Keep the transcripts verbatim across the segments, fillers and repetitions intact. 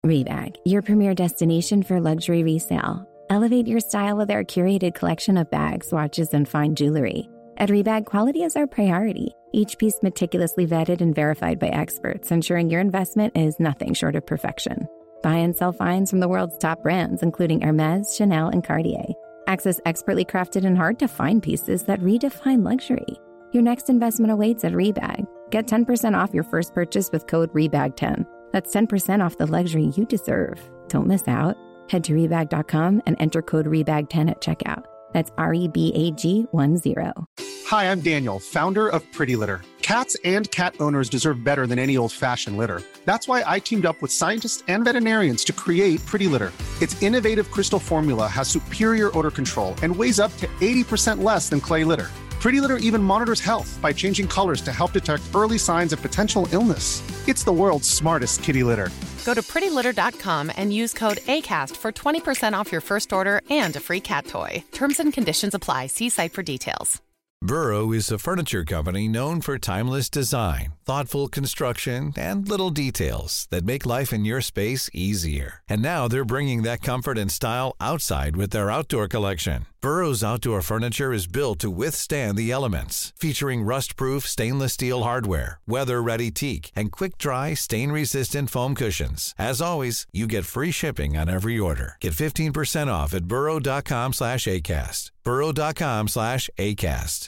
Rebag, your premier destination for luxury resale. Elevate your style with our curated collection of bags, watches, and fine jewelry. At Rebag, quality is our priority. Each piece meticulously vetted and verified by experts, ensuring your investment is nothing short of perfection. Buy and sell finds from the world's top brands, including Hermes, Chanel, and Cartier. Access expertly crafted and hard-to-find pieces that redefine luxury. Your next investment awaits at Rebag. Get ten percent off your first purchase with code rebag ten. That's ten percent off the luxury you deserve. Don't miss out. Head to rebag dot com and enter code rebag ten at checkout. That's R E B A G one zero. Hi, I'm Daniel, founder of Pretty Litter. Cats and cat owners deserve better than any old-fashioned litter. That's why I teamed up with scientists and veterinarians to create Pretty Litter. Its innovative crystal formula has superior odor control and weighs up to eighty percent less than clay litter. Pretty Litter even monitors health by changing colors to help detect early signs of potential illness. It's the world's smartest kitty litter. Go to pretty litter dot com and use code ACAST for twenty percent off your first order and a free cat toy. Terms and conditions apply. See site for details. Burrow is a furniture company known for timeless design, thoughtful construction, and little details that make life in your space easier. And now they're bringing that comfort and style outside with their outdoor collection. Burrow's outdoor furniture is built to withstand the elements, featuring rust-proof stainless steel hardware, weather-ready teak, and quick-dry, stain-resistant foam cushions. As always, you get free shipping on every order. Get fifteen percent off at burrow dot com slash ACAST. burrow dot com slash ACAST.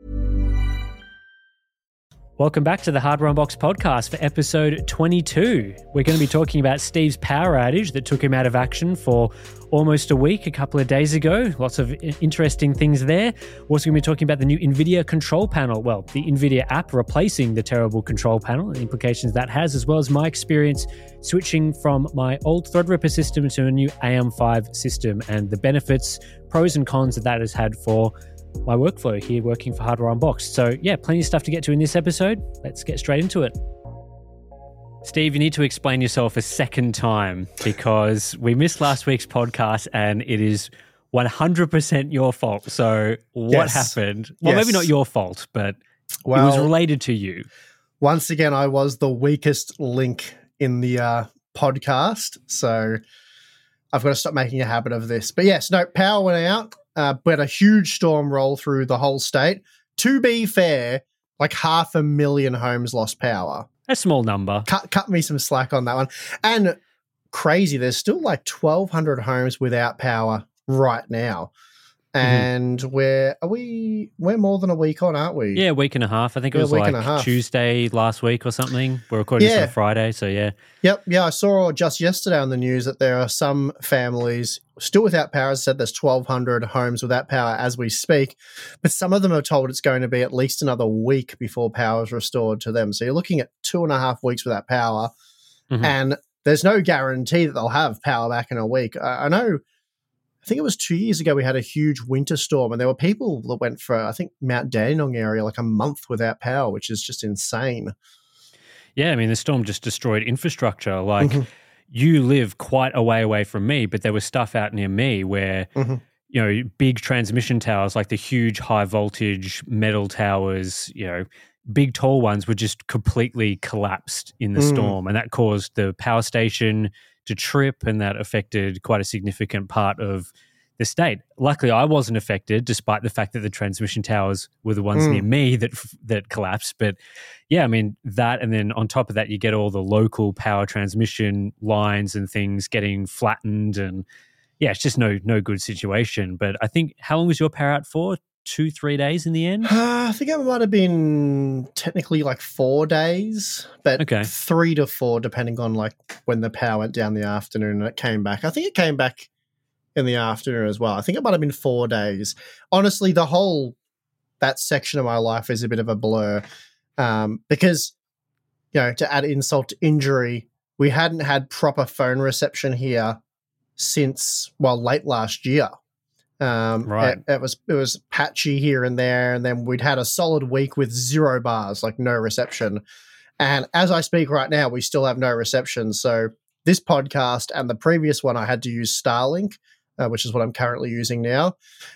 Welcome back to the Hardware Unboxed podcast for episode twenty-two. We're going to be talking about Steve's power outage that took him out of action for almost a week, a couple of days ago. Lots of interesting things there. We're also going to be talking about the new NVIDIA control panel. Well, the NVIDIA app replacing the terrible control panel and the implications that has, as well as my experience switching from my old Threadripper system to a new A M five system and the benefits, pros and cons that that has had for my workflow here working for Hardware Unboxed. So yeah, plenty of stuff to get to in this episode. Let's get straight into it. Steve, you need to explain yourself a second time because we missed last week's podcast and it is one hundred percent your fault. So what yes. happened? Well, yes. maybe not your fault, but well, it was related to you. Once again, I was the weakest link in the uh, podcast. So I've got to stop making a habit of this. But yes, no, power went out. Uh, we had a huge storm roll through the whole state. To be fair, like half a million homes lost power. A small number. Cut, cut me some slack on that one. And crazy, there's still like twelve hundred homes without power right now. And mm-hmm. we're, are we, we're more than a week on, aren't we? Yeah, a week and a half. I think it yeah, was like Tuesday last week or something. We're recording yeah. this on Friday, so yeah. Yep, yeah, I saw just yesterday on the news that there are some families still without power. As I said, there's twelve hundred homes without power as we speak, but some of them are told it's going to be at least another week before power is restored to them. So you're looking at two and a half weeks without power, mm-hmm. and there's no guarantee that they'll have power back in a week. I, I know, I think it was two years ago we had a huge winter storm, and there were people that went for, I think, Mount Dandenong area like a month without power, which is just insane. Yeah, I mean, the storm just destroyed infrastructure. Like, mm-hmm. you live quite a way away from me, but there was stuff out near me where, mm-hmm. you know, big transmission towers, like the huge high voltage metal towers, you know, big tall ones were just completely collapsed in the mm. storm. And that caused the power station to trip, and that affected quite a significant part of the state. Luckily, I wasn't affected, despite the fact that the transmission towers were the ones mm. near me that that collapsed. But yeah, I mean, that, and then on top of that, you get all the local power transmission lines and things getting flattened, and yeah, it's just no no good situation. But I think, how long was your power out for? Two, three days in the end? Uh, I think it might have been technically like four days, but okay. three to four, depending on like when the power went down the afternoon and it came back. I think it came back in the afternoon as well. I think it might have been four days. Honestly, the whole, that section of my life is a bit of a blur um, because, you know, to add insult to injury, we hadn't had proper phone reception here since, well, late last year. Um, right. It, it was it was patchy here and there, and then we'd had a solid week with zero bars, like no reception. And as I speak right now, we still have no reception. So this podcast and the previous one, I had to use Starlink, uh, which is what I'm currently using now.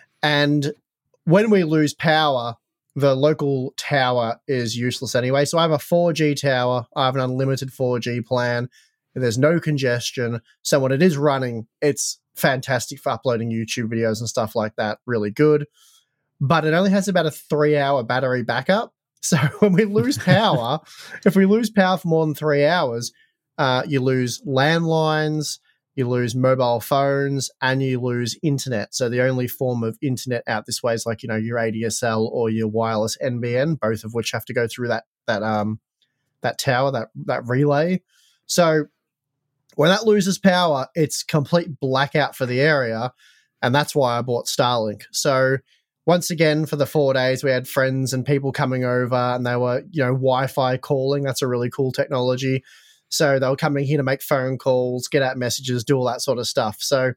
And when we lose power, the local tower is useless anyway. So I have a four G tower. I have an unlimited four G plan. There's no congestion. So when it is running, it's fantastic for uploading YouTube videos and stuff like that. Really good. But it only has about a three-hour battery backup. So when we lose power, if we lose power for more than three hours, uh, you lose landlines, you lose mobile phones, and you lose internet. So the only form of internet out this way is like, you know, your A D S L or your wireless N B N, both of which have to go through that that um that tower, that that relay. So when that loses power, it's complete blackout for the area, and that's why I bought Starlink. So once again, for the four days, we had friends and people coming over, and they were, you know, Wi-Fi calling. That's a really cool technology. So they were coming here to make phone calls, get out messages, do all that sort of stuff. So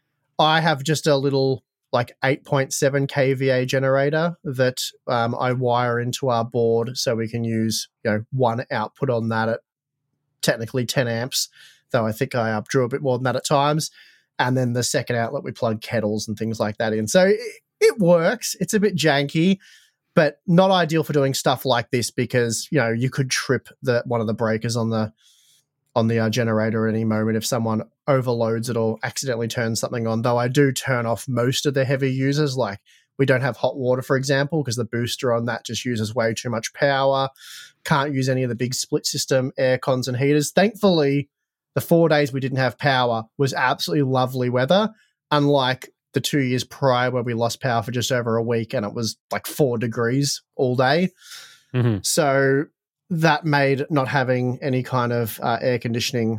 I have just a little like eight point seven K V A generator that um, I wire into our board so we can use, you know, one output on that at technically ten amps, though I think I updrew a bit more than that at times. And then the second outlet, we plug kettles and things like that in. So it, it works. It's a bit janky, but not ideal for doing stuff like this because, you know, you could trip the one of the breakers on the on the uh, generator at any moment if someone overloads it or accidentally turns something on, though I do turn off most of the heavy users. Like we don't have hot water, for example, because the booster on that just uses way too much power. Can't use any of the big split system air cons and heaters. Thankfully, the four days we didn't have power was absolutely lovely weather, unlike the two years prior where we lost power for just over a week and it was like four degrees all day. Mm-hmm. So that made not having any kind of uh, air conditioning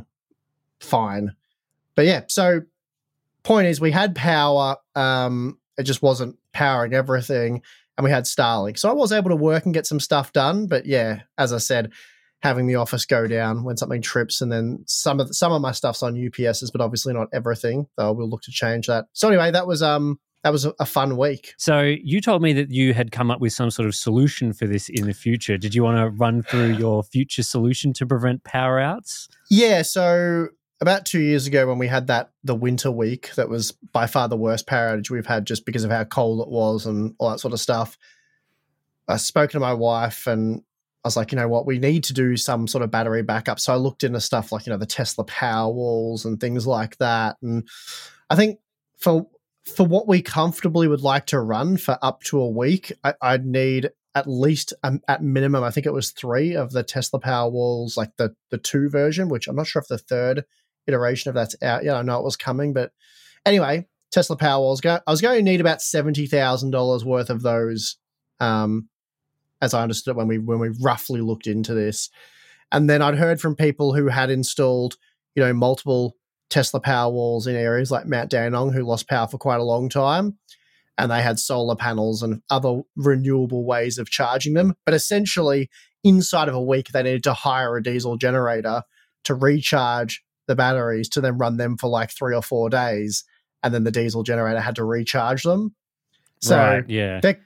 fine. But yeah, so point is we had power. Um, it just wasn't powering everything, and we had Starlink. So I was able to work and get some stuff done. But yeah, as I said, having the office go down when something trips, and then some of the, some of my stuff's on U P Ss, but obviously not everything. Though we'll look to change that. So anyway, that was um that was a, a fun week. So you told me that you had come up with some sort of solution for this in the future. Did you want to run through your future solution to prevent power outs? Yeah. So about two years ago, when we had that the winter week, that was by far the worst power outage we've had, just because of how cold it was and all that sort of stuff. I spoke to my wife and I was like, you know what, we need to do some sort of battery backup. So I looked into stuff like, you know, the Tesla Powerwalls and things like that. And I think for for what we comfortably would like to run for up to a week, I, I'd need at least um, at minimum, I think it was three of the Tesla Powerwalls, like the the two version, which I'm not sure if the third iteration of that's out yet. I know it was coming, but anyway, Tesla Powerwalls. Go, I was going to need about seventy thousand dollars worth of those. Um, as I understood it when we when we roughly looked into this. And then I'd heard from people who had installed, you know, multiple Tesla Powerwalls in areas like Mount Dandenong who lost power for quite a long time, and they had solar panels and other renewable ways of charging them. But essentially, inside of a week, they needed to hire a diesel generator to recharge the batteries to then run them for like three or four days, and then the diesel generator had to recharge them. So right, yeah. they're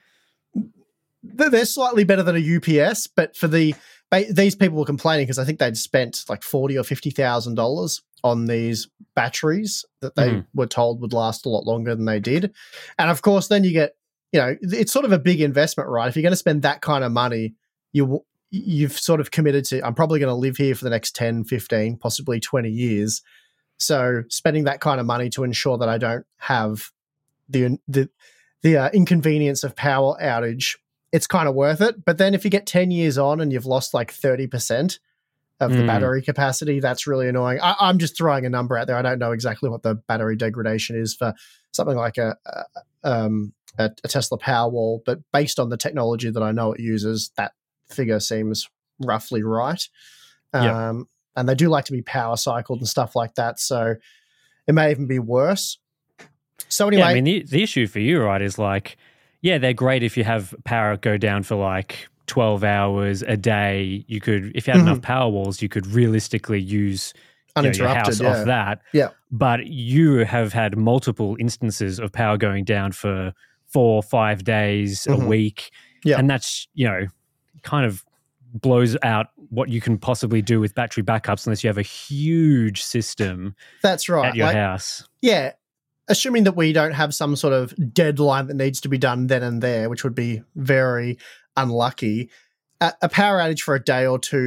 they're slightly better than a U P S, but for the these people were complaining because I think they'd spent like forty or fifty thousand dollars on these batteries that they mm. were told would last a lot longer than they did. And of course, then you get, you know, it's sort of a big investment, right? If you're going to spend that kind of money, you you've sort of committed to, I'm probably going to live here for the next ten, fifteen, possibly twenty years. So spending that kind of money to ensure that I don't have the the the uh, inconvenience of power outage, it's kind of worth it. But then if you get ten years on and you've lost like thirty percent of the mm. battery capacity, that's really annoying. I, I'm just throwing a number out there. I don't know exactly what the battery degradation is for something like a, a, um, a, a Tesla Powerwall, but based on the technology that I know it uses, that figure seems roughly right. Um, yep. And they do like to be power cycled and stuff like that. So it may even be worse. So anyway. Yeah, I mean, the, the issue for you, right, is like, yeah, they're great if you have power go down for like twelve hours a day. You could, if you had mm-hmm. enough Powerwalls, you could realistically use you know, your house yeah. off that. Yeah. But you have had multiple instances of power going down for four, five days, mm-hmm. a week. Yeah. And that's, you know, kind of blows out what you can possibly do with battery backups unless you have a huge system that's right. at your like, house. Yeah. Assuming that we don't have some sort of deadline that needs to be done then and there, which would be very unlucky, a, a power outage for a day or two's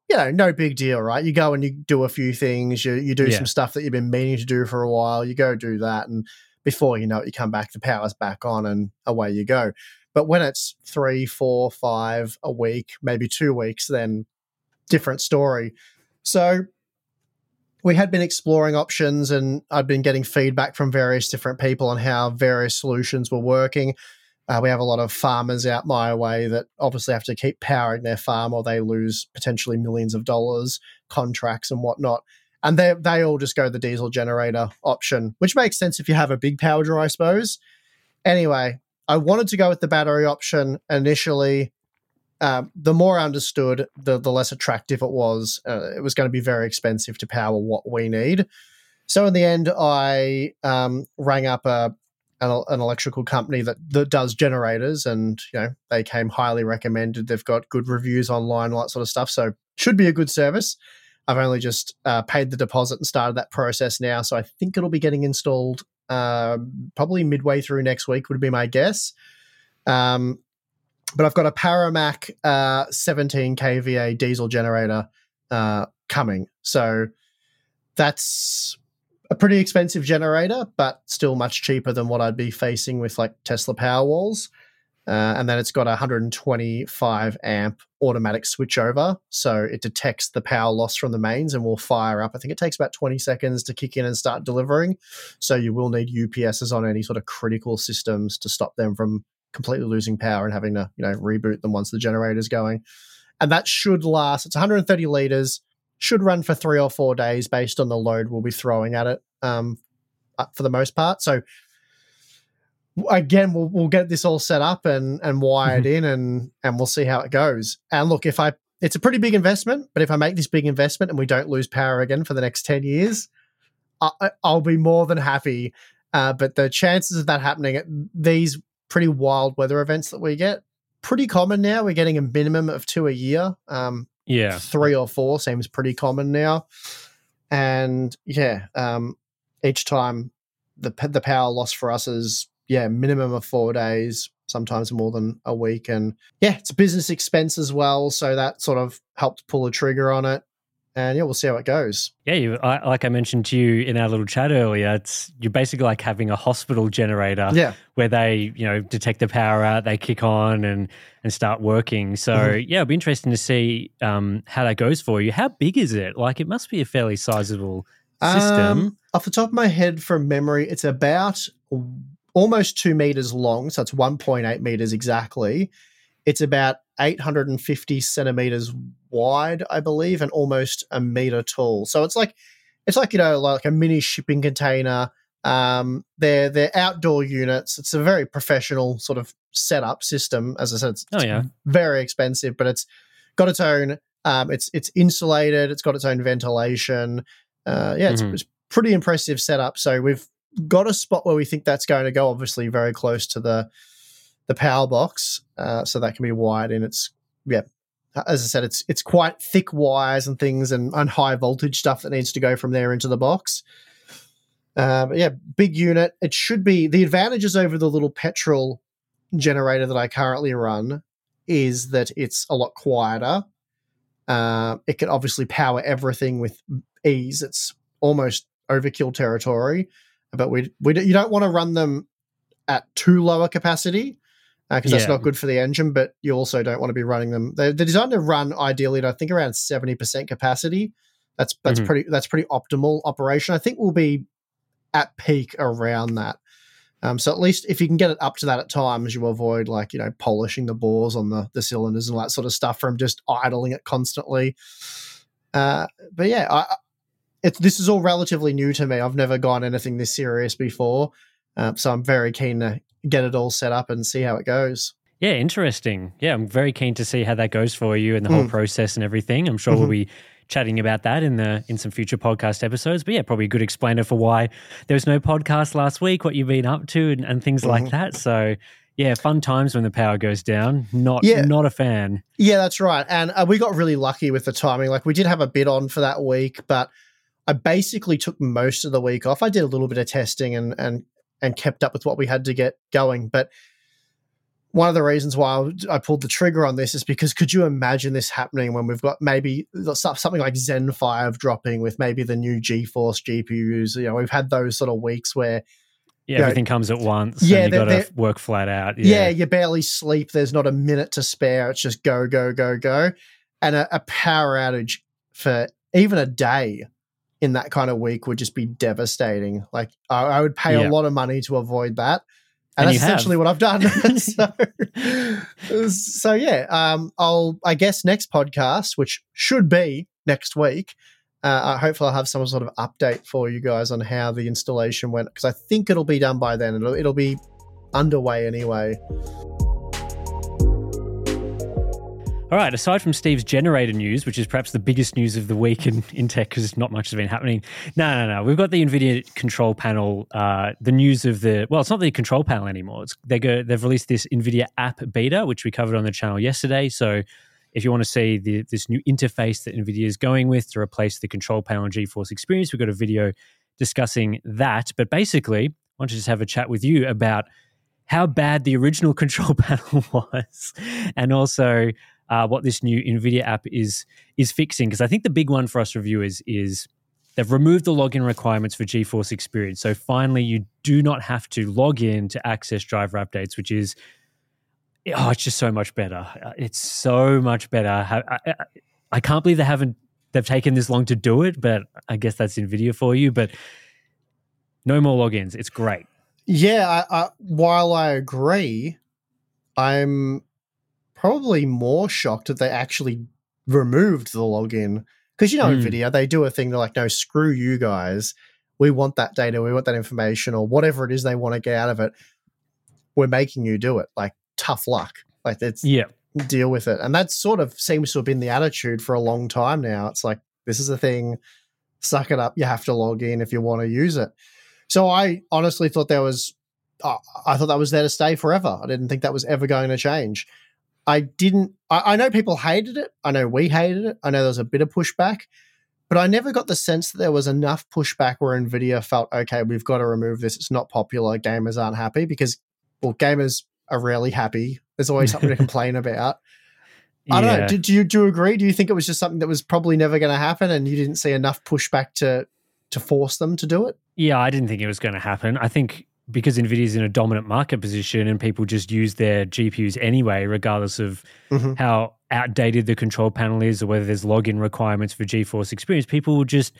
you know, no big deal, right? You go and you do a few things, you you do Yeah. some stuff that you've been meaning to do for a while, you go do that, and before you know it, you come back, the power's back on, and away you go. But when it's three, four, five a week, maybe two weeks, then different story. So we had been exploring options, and I'd been getting feedback from various different people on how various solutions were working. Uh, we have a lot of farmers out my way that obviously have to keep powering their farm or they lose potentially millions of dollars, contracts and whatnot. And they they all just go the diesel generator option, which makes sense if you have a big power draw, I suppose. Anyway, I wanted to go with the battery option initially. Um, the more I understood, the, the less attractive it was. Uh, it was going to be very expensive to power what we need. So in the end, I um, rang up a An, an electrical company that, that does generators, and you know they came highly recommended. They've got good reviews online, all that sort of stuff. So should be a good service. I've only just uh, paid the deposit and started that process now. So I think it'll be getting installed uh, probably midway through next week would be my guess. Um, but I've got a Paramac uh, seventeen K V A diesel generator uh, coming. So that's a pretty expensive generator, but still much cheaper than what I'd be facing with like Tesla Powerwalls. Uh, and then it's got a one hundred twenty-five amp automatic switchover. So it detects the power loss from the mains and will fire up. I think it takes about twenty seconds to kick in and start delivering. So you will need U P Ss on any sort of critical systems to stop them from completely losing power and having to, you know, reboot them once the generator's going. And that should last. It's one hundred thirty litres. Should run for three or four days based on the load we'll be throwing at it um, for the most part. So again, we'll we'll get this all set up and and wired mm-hmm. in, and and we'll see how it goes. And look, if I, it's a pretty big investment, but if I make this big investment and we don't lose power again for the next ten years, I, I'll be more than happy. Uh, but the chances of that happening at these pretty wild weather events that we get, pretty common now. We're getting a minimum of two a year. Um, Yeah. Three or four seems pretty common now. And yeah, um, each time the the power loss for us is, yeah, minimum of four days, sometimes more than a week. And yeah, it's a business expense as well. So that sort of helped pull a trigger on it. And yeah, we'll see how it goes. Yeah, you, I, like I mentioned to you in our little chat earlier, it's you're basically like having a hospital generator yeah. where they, you know, detect the power out, they kick on and and start working. So mm-hmm. yeah, it'll be interesting to see um, how that goes for you. How big is it? Like it must be a fairly sizable system. Um, off the top of my head, from memory, it's about almost two meters long. So it's one point eight meters exactly. It's about eight hundred fifty centimeters wide, I believe, and almost a meter tall. So it's like, it's like, you know, like a mini shipping container. Um, they're, they're outdoor units. It's a very professional sort of setup system. As I said, it's, oh, yeah. it's very expensive, but it's got its own, um, it's, it's insulated. It's got its own ventilation. Uh, yeah, it's, mm-hmm. it's pretty impressive setup. So we've got a spot where we think that's going to go, obviously very close to the, the power box, uh, so that can be wired in. It's, yeah, as I said, it's it's quite thick wires and things and, and high voltage stuff that needs to go from there into the box. Uh, but yeah, big unit. It should be, the advantages over the little petrol generator that I currently run is that it's a lot quieter. Uh, it can obviously power everything with ease. It's almost overkill territory, but we we you don't want to run them at too low a capacity, because uh, that's yeah. not good for the engine, but you also don't want to be running them. They're, they're designed to run ideally at, I think, around seventy percent capacity. That's that's mm-hmm. pretty that's pretty optimal operation. I think we'll be at peak around that. Um, so at least if you can get it up to that at times, you avoid, like, you know, polishing the bores on the, the cylinders and all that sort of stuff from just idling it constantly. Uh, but yeah, I, it, this is all relatively new to me. I've never gone anything this serious before. Uh, so I'm very keen to get it all set up and see how it goes. Yeah, interesting. Yeah, I'm very keen to see how that goes for you and the mm. whole process and everything. I'm sure mm-hmm. we'll be chatting about that in the in some future podcast episodes. But yeah, probably a good explainer for why there was no podcast last week, what you've been up to and, and things mm-hmm. like that. So yeah, fun times when the power goes down. Not yeah. not a fan. Yeah, that's right. And uh, we got really lucky with the timing. Like, we did have a bid on for that week, but I basically took most of the week off. I did a little bit of testing and and and kept up with what we had to get going. But one of the reasons why I pulled the trigger on this is because could you imagine this happening when we've got maybe something like Zen five dropping with maybe the new GeForce G P Us? You know, we've had those sort of weeks where yeah, you know, everything comes at once. Yeah, and you got to work flat out. Yeah. yeah, you barely sleep. There's not a minute to spare. It's just go, go, go, go. And a, a power outage for even a day in that kind of week would just be devastating. Like I, I would pay Yeah. a lot of money to avoid that. And, And that's you have. essentially what I've done. so, so yeah, um, I'll, I guess next podcast, which should be next week, uh, hopefully I'll have some sort of update for you guys on how the installation went, because I think it'll be done by then. It'll, it'll be underway anyway. All right, aside from Steve's generator news, which is perhaps the biggest news of the week in, in tech because not much has been happening. No, no, no. We've got the NVIDIA control panel, uh, the news of the, well, it's not the control panel anymore. It's, they go, they've released this NVIDIA app beta, which we covered on the channel yesterday. So if you want to see the, this new interface that NVIDIA is going with to replace the control panel and GeForce Experience, we've got a video discussing that. But basically, I want to just have a chat with you about how bad the original control panel was and also Uh, what this new NVIDIA app is is fixing. Because I think the big one for us reviewers is they've removed the login requirements for GeForce Experience. So finally, you do not have to log in to access driver updates, which is, oh, it's just so much better. It's so much better. I, I, I can't believe they haven't, they've taken this long to do it, but I guess that's NVIDIA for you. But no more logins. It's great. Yeah, I, I, while I agree, I'm probably more shocked that they actually removed the login. Because, you know, Mm. NVIDIA, they do a thing, they're like, no, screw you guys. We want that data, we want that information, or whatever it is they want to get out of it. We're making you do it. Like, tough luck. Like, it's Yeah. deal with it. And that sort of seems to have been the attitude for a long time now. It's like, this is a thing, suck it up, you have to log in if you want to use it. So I honestly thought there was, uh, I thought that was there to stay forever. I didn't think that was ever going to change. I didn't, I, I know people hated it. I know we hated it. I know there was a bit of pushback, but I never got the sense that there was enough pushback where NVIDIA felt, okay, we've got to remove this. It's not popular. Gamers aren't happy because, well, gamers are rarely happy. There's always something to complain about. I don't Yeah. know. Do, do, you, do you agree? Do you think it was just something that was probably never going to happen and you didn't see enough pushback to, to force them to do it? Yeah, I didn't think it was going to happen. I think because NVIDIA's in a dominant market position and people just use their G P Us anyway, regardless of Mhm. how outdated the control panel is or whether there's login requirements for GeForce Experience, people will just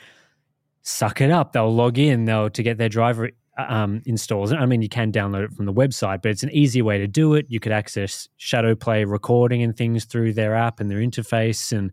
suck it up. They'll log in, they'll to get their driver um, installs. I mean, you can download it from the website, but it's an easy way to do it. You could access Shadowplay recording and things through their app and their interface and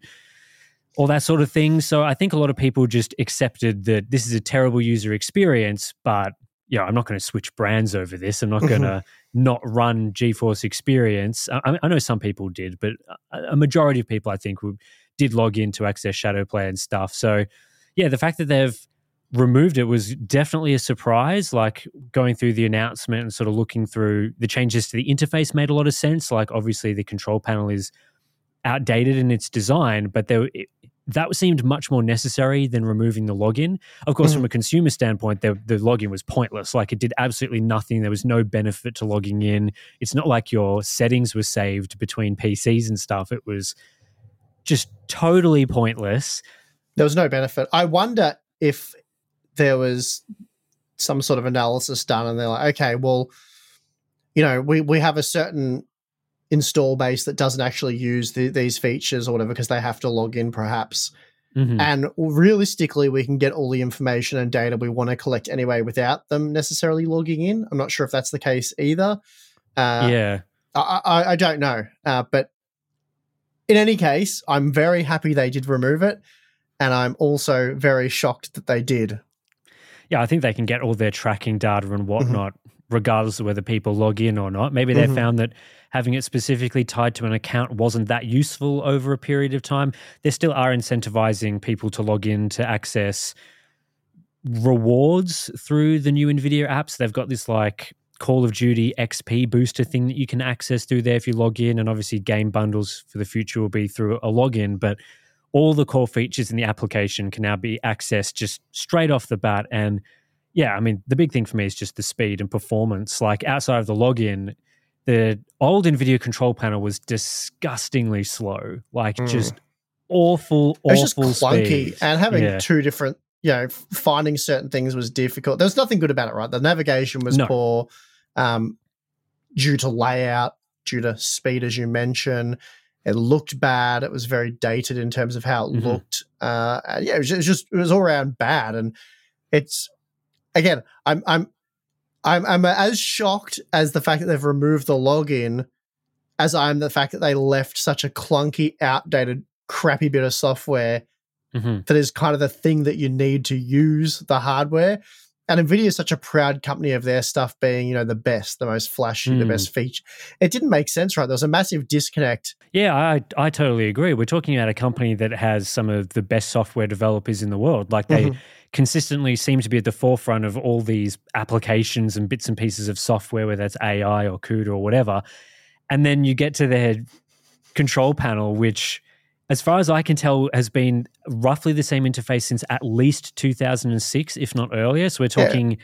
all that sort of thing. So I think a lot of people just accepted that this is a terrible user experience, but yeah, I'm not going to switch brands over this. I'm not going to not run GeForce Experience. I, I know some people did, but a, a majority of people, I think, would, did log in to access Shadowplay and stuff. So, yeah, the fact that they've removed it was definitely a surprise. Like going through the announcement and sort of looking through the changes to the interface made a lot of sense. Like obviously the control panel is outdated in its design, but there, it, that seemed much more necessary than removing the login. Of course, mm. from a consumer standpoint, the, the login was pointless. Like it did absolutely nothing. There was no benefit to logging in. It's not like your settings were saved between P Cs and stuff. It was just totally pointless. There was no benefit. I wonder if there was some sort of analysis done and they're like, okay, well, you know, we, we have a certain install base that doesn't actually use the, these features or whatever because they have to log in perhaps. Mm-hmm. And realistically, we can get all the information and data we want to collect anyway without them necessarily logging in. I'm not sure if that's the case either. Uh, yeah. I, I, I don't know. Uh, but in any case, I'm very happy they did remove it. And I'm also very shocked that they did. Yeah, I think they can get all their tracking data and whatnot, mm-hmm. regardless of whether people log in or not. Maybe they mm-hmm. found that having it specifically tied to an account wasn't that useful over a period of time. They still are incentivizing people to log in to access rewards through the new NVIDIA apps. They've got this like Call of Duty X P booster thing that you can access through there if you log in. And obviously game bundles for the future will be through a login, but all the core features in the application can now be accessed just straight off the bat. And yeah, I mean, the big thing for me is just the speed and performance. Like outside of the login, the old NVIDIA control panel was disgustingly slow, like Mm. just awful, It was just awful clunky, speed. and having Yeah. two different, you know, f- finding certain things was difficult. There's nothing good about it, right? The navigation was No. poor, um, due to layout, due to speed, as you mentioned. It looked bad. It was very dated in terms of how it Mhm. looked. Uh, and yeah, it was, just, it was just it was all around bad. And it's again, I'm I'm I'm I'm as shocked as the fact that they've removed the login as I'm the fact that they left such a clunky, outdated, crappy bit of software Mhm. that is kind of the thing that you need to use the hardware. And NVIDIA is such a proud company of their stuff being, you know, the best, the most flashy, the Mm. best feature. It didn't make sense, right? There was a massive disconnect. Yeah, I I totally agree. We're talking about a company that has some of the best software developers in the world. Like they Mhm. consistently seem to be at the forefront of all these applications and bits and pieces of software, whether that's A I or CUDA or whatever. And then you get to their control panel, which, as far as I can tell, has been roughly the same interface since at least two thousand six, if not earlier. So we're Yeah. talking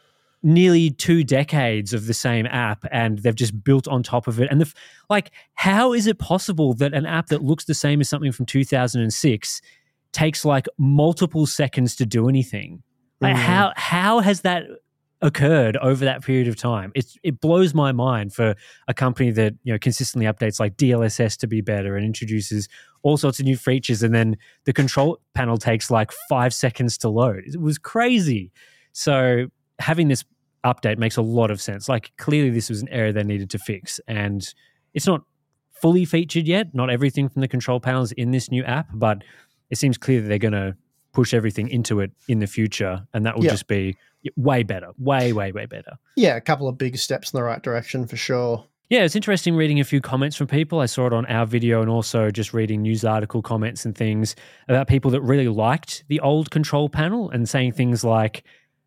nearly two decades of the same app, and they've just built on top of it. And the f- like, how is it possible that an app that looks the same as something from two thousand six takes like multiple seconds to do anything? Like, Mm. how how has that occurred over that period of time? It's it blows my mind for a company that, you know, consistently updates like D L S S to be better and introduces all sorts of new features, and then the control panel takes like five seconds to load. It was crazy. So having this update makes a lot of sense. Like, clearly this was an error they needed to fix, and it's not fully featured yet. Not everything from the control panel is in this new app, but it seems clear that they're going to push everything into it in the future, and that will Yeah. just be way better, way, way, way better. Yeah, a couple of big steps in the right direction for sure. Yeah, it's interesting reading a few comments from people. I saw it on our video and also just reading news article comments and things about people that really liked the old control panel and saying things like,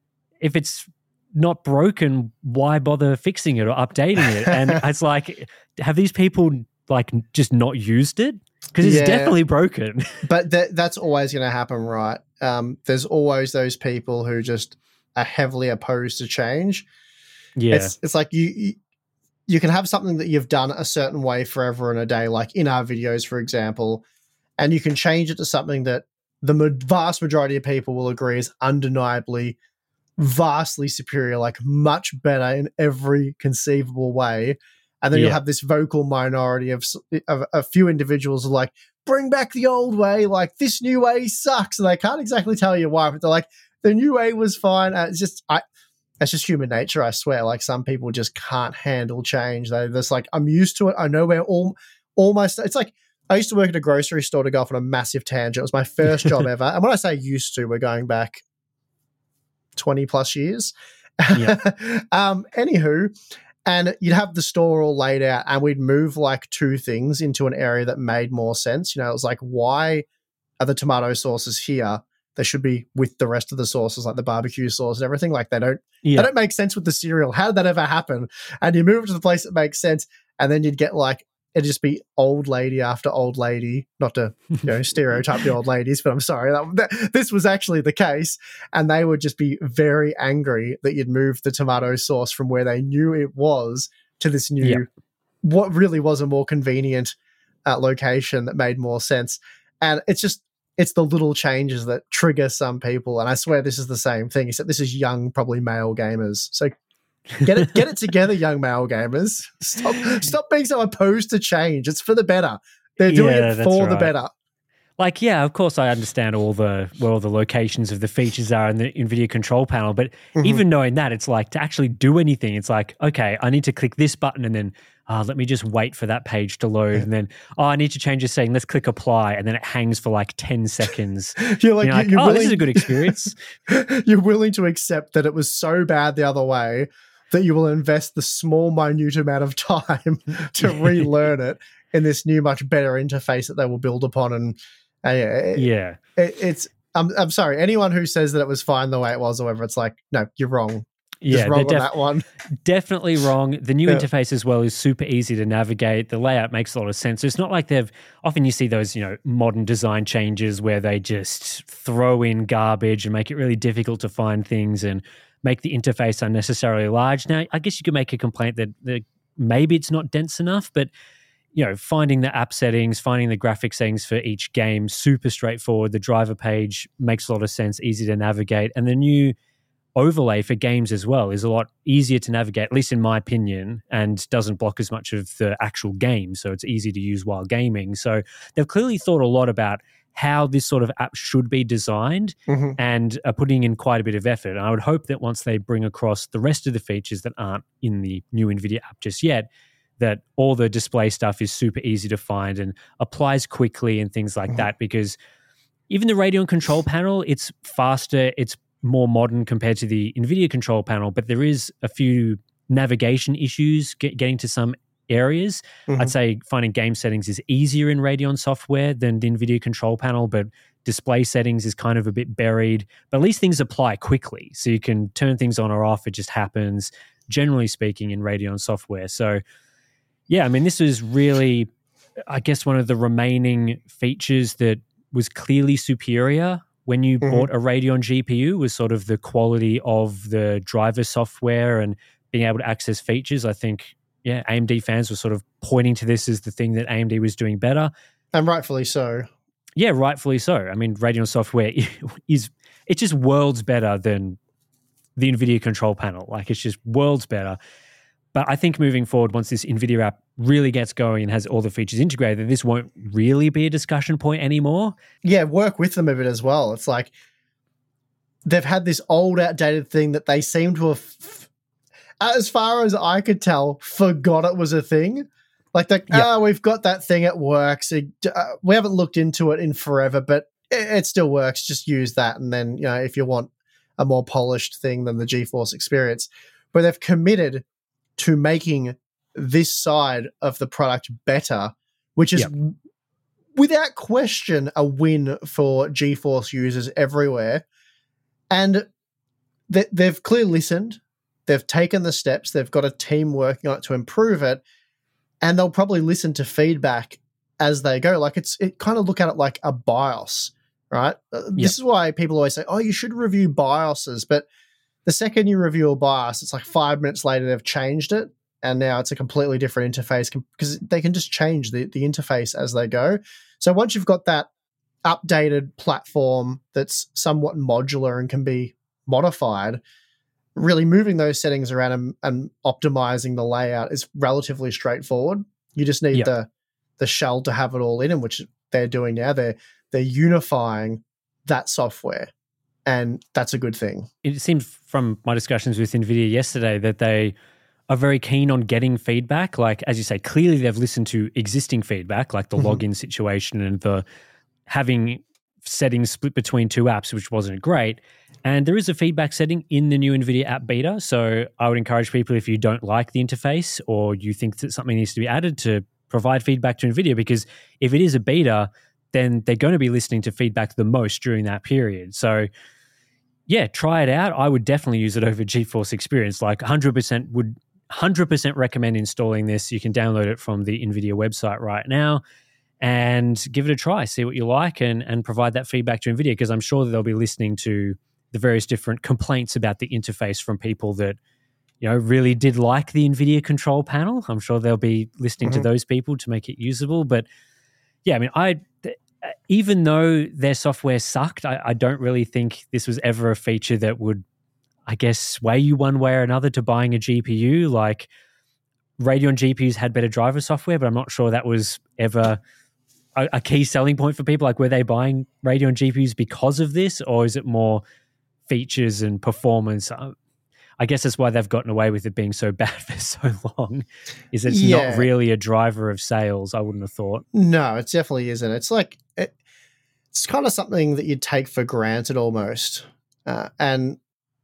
if it's not broken, why bother fixing it or updating it? And it's like, have these people like just not used it? Because it's Yeah. definitely broken. But that that's always going to happen, right? Um, there's always those people who just are heavily opposed to change. Yeah. It's it's like you, you you can have something that you've done a certain way forever and a day, like in our videos, for example, and you can change it to something that the ma- vast majority of people will agree is undeniably vastly superior, like much better in every conceivable way. And then Yeah. you'll have this vocal minority of, s- of a few individuals who are like, bring back the old way, like this new way sucks. And they can't exactly tell you why, but they're like, the new way was fine. And it's just, I, that's just human nature, I swear. Like some people just can't handle change. They're just like, I'm used to it. I know where all, all my stuff, it's like, I used to work at a grocery store to go off on a massive tangent. It was my first job ever. And when I say used to, we're going back twenty plus years. Yeah. um, anywho, and you'd have the store all laid out and we'd move like two things into an area that made more sense. You know, it was like, why are the tomato sauces here? They should be with the rest of the sauces, like the barbecue sauce and everything. Like they don't, Yeah. they don't make sense with the cereal. How did that ever happen? And you move to the place that makes sense. And then you'd get like, it'd just be old lady after old lady, not to, you know, stereotype the old ladies, but I'm sorry. That, that, this was actually the case. And they would just be very angry that you'd moved the tomato sauce from where they knew it was to this new, Yep. what really was a more convenient uh, location that made more sense. And it's just, it's the little changes that trigger some people. And I swear this is the same thing, except this is young, probably male gamers. So get it, get it together, young male gamers. Stop, stop being so opposed to change. It's for the better. They're doing Yeah, it that's for the right. better. Like, yeah, of course I understand all the where all the locations of the features are in the NVIDIA control panel, but Mhm. even knowing that, it's like to actually do anything, it's like, okay, I need to click this button and then uh, let me just wait for that page to load. And then, oh, I need to change this setting. Let's click apply. And then it hangs for like ten seconds. You're like, You're like, you're oh, willing, this is a good experience. you're willing to accept that it was so bad the other way that you will invest the small, minute amount of time to relearn it in this new, much better interface that they will build upon. And uh, yeah, it, Yeah. it, it's. I'm, I'm sorry. Anyone who says that it was fine the way it was, or whatever, it's like, no, you're wrong. Just Yeah, wrong they're on def- that one. definitely wrong. The new Yeah. interface as well is super easy to navigate. The layout makes a lot of sense. It's not like they've often you see those, you know, modern design changes where they just throw in garbage and make it really difficult to find things and make the interface unnecessarily large. Now, I guess you could make a complaint that the maybe it's not dense enough, but you know, finding the app settings, finding the graphic settings for each game, super straightforward. The driver page makes a lot of sense, easy to navigate. And the new overlay for games as well is a lot easier to navigate, at least in my opinion, and doesn't block as much of the actual game. So it's easy to use while gaming. So they've clearly thought a lot about how this sort of app should be designed mm-hmm. and are putting in quite a bit of effort. And I would hope that once they bring across the rest of the features that aren't in the new NVIDIA app just yet, that all the display stuff is super easy to find and applies quickly and things like mm-hmm. that, because even the Radeon control panel, it's faster, it's more modern compared to the NVIDIA control panel, but there is a few navigation issues get, getting to some areas. Mm-hmm. I'd say finding game settings is easier in Radeon software than the NVIDIA control panel, but display settings is kind of a bit buried. But at least things apply quickly, so you can turn things on or off. It just happens, generally speaking, in Radeon software. So yeah, I mean, this is really, I guess, one of the remaining features that was clearly superior when you mm-hmm. bought a Radeon G P U, was sort of the quality of the driver software and being able to access features. I think, yeah, A M D fans were sort of pointing to this as the thing that A M D was doing better. And rightfully so. Yeah, rightfully so. I mean, Radeon software is, it's just worlds better than the NVIDIA control panel. Like, it's just worlds better. But I think moving forward, once this NVIDIA app really gets going and has all the features integrated, this won't really be a discussion point anymore. Yeah, work with them a bit as well. It's like they've had this old, outdated thing that they seem to have, as far as I could tell, forgot it was a thing. Like, ah, yep. oh, we've got that thing, it works. It, uh, we haven't looked into it in forever, but it, it still works. Just use that. And then, you know, if you want a more polished thing than the GeForce experience. But they've committed to making this side of the product better, which is yep. without question a win for GeForce users everywhere. And they, they've clearly listened. They've taken the steps. They've got a team working on it to improve it. And they'll probably listen to feedback as they go. Like, it's it kind of look at it like a BIOS, right? Yep. This is why people always say, oh, you should review BIOSes. But the second you review a BIOS, it's like five minutes later they've changed it, and now it's a completely different interface because they can just change the, the interface as they go. So once you've got that updated platform that's somewhat modular and can be modified, really moving those settings around and, and optimizing the layout is relatively straightforward. You just need yep. the the shell to have it all in, and which they're doing now. They're they're unifying that software. And that's a good thing. It seemed from my discussions with NVIDIA yesterday that they are very keen on getting feedback. Like, as you say, clearly they've listened to existing feedback, like the mm-hmm. login situation and the having settings split between two apps, which wasn't great. And there is a feedback setting in the new NVIDIA app beta. So I would encourage people, if you don't like the interface or you think that something needs to be added, to provide feedback to NVIDIA, because if it is a beta, then they're going to be listening to feedback the most during that period. So yeah, try it out. I would definitely use it over GeForce Experience. Like one hundred percent would one hundred percent recommend installing this. You can download it from the NVIDIA website right now and give it a try, see what you like, and, and provide that feedback to NVIDIA, because I'm sure that they'll be listening to the various different complaints about the interface from people that, you know, really did like the NVIDIA control panel. I'm sure they'll be listening mm-hmm. to those people to make it usable. But yeah, I mean, I... even though their software sucked, I, I don't really think this was ever a feature that would, I guess, sway you one way or another to buying a G P U. Like, Radeon G P Us had better driver software, but I'm not sure that was ever a, a key selling point for people. Like, were they buying Radeon G P Us because of this, or is it more features and performance? I guess that's why they've gotten away with it being so bad for so long, is it's yeah. not really a driver of sales, I wouldn't have thought. No, it definitely isn't. It's like, it, it's kind of something that you take for granted almost. Uh, and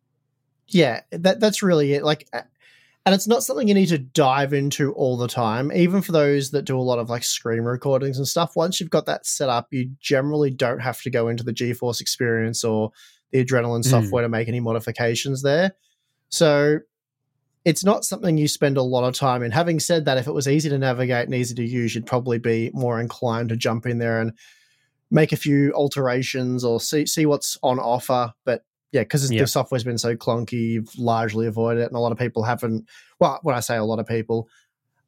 yeah, that that's really it. Like, and it's not something you need to dive into all the time. Even for those that do a lot of like screen recordings and stuff, once you've got that set up, you generally don't have to go into the GeForce Experience or the Adrenalin mm. software to make any modifications there. So it's not something you spend a lot of time in. Having said that, if it was easy to navigate and easy to use, you'd probably be more inclined to jump in there and make a few alterations or see see what's on offer. But yeah, because yep. the software's been so clunky, you've largely avoided it. And a lot of people haven't, well, when I say a lot of people,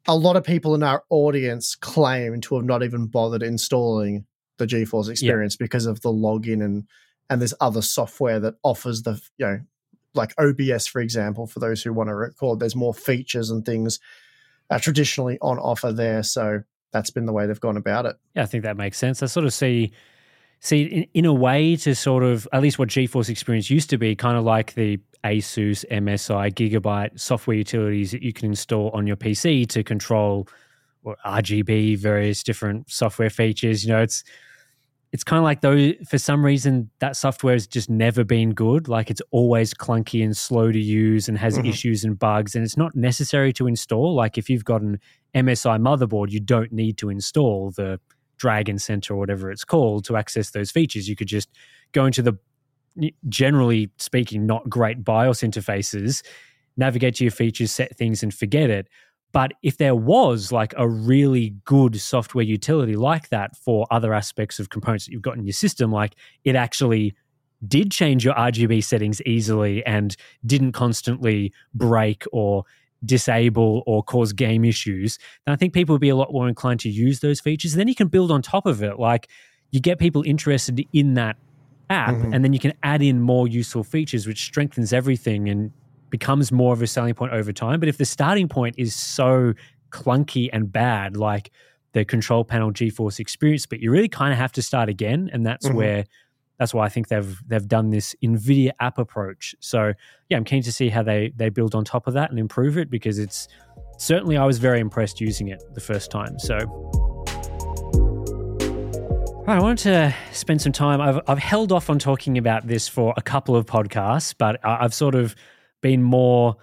a lot of people in our audience claim to have not even bothered installing the GeForce Experience yeah. because of the login and and there's other software that offers the, you know, like O B S, for example, for those who want to record. There's more features and things uh, traditionally on offer there. So that's been the way they've gone about it. Yeah, I think that makes sense. I sort of see, see in, in a way to sort of, at least what GeForce Experience used to be, kind of like the ASUS, M S I, Gigabyte software utilities that you can install on your P C to control or R G B, various different software features. You know, it's it's kind of like though for some reason that software has just never been good. Like it's always clunky and slow to use and has mm-hmm. issues and bugs, and it's not necessary to install. Like if you've got an M S I motherboard, you don't need to install the Dragon Center or whatever it's called to access those features. You could just go into the, generally speaking, not great BIOS interfaces, navigate to your features, set things and forget it. But if there was like a really good software utility like that for other aspects of components that you've got in your system, like it actually did change your R G B settings easily and didn't constantly break or disable or cause game issues, then I think people would be a lot more inclined to use those features. And then you can build on top of it. Like you get people interested in that app mm-hmm. and then you can add in more useful features, which strengthens everything and becomes more of a selling point over time. But if the starting point is so clunky and bad, like the control panel GeForce Experience, but you really kind of have to start again. And that's mm-hmm. where, that's why I think they've they've done this NVIDIA app approach. So yeah, I'm keen to see how they they build on top of that and improve it, because it's certainly, I was very impressed using it the first time. So all right, I wanted to spend some time. I've I've held off on talking about this for a couple of podcasts, but I've sort of been more,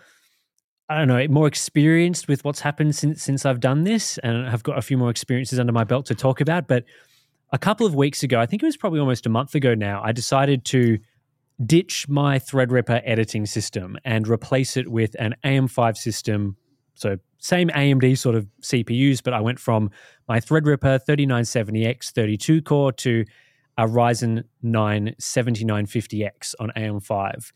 I don't know, more experienced with what's happened since since I've done this, and I've got a few more experiences under my belt to talk about. But a couple of weeks ago, I think it was probably almost a month ago now, I decided to ditch my Threadripper editing system and replace it with an A M five system. So same A M D sort of C P Us, but I went from my Threadripper thirty-nine seventy X thirty-two core to a Ryzen nine seventy-nine fifty X on A M five.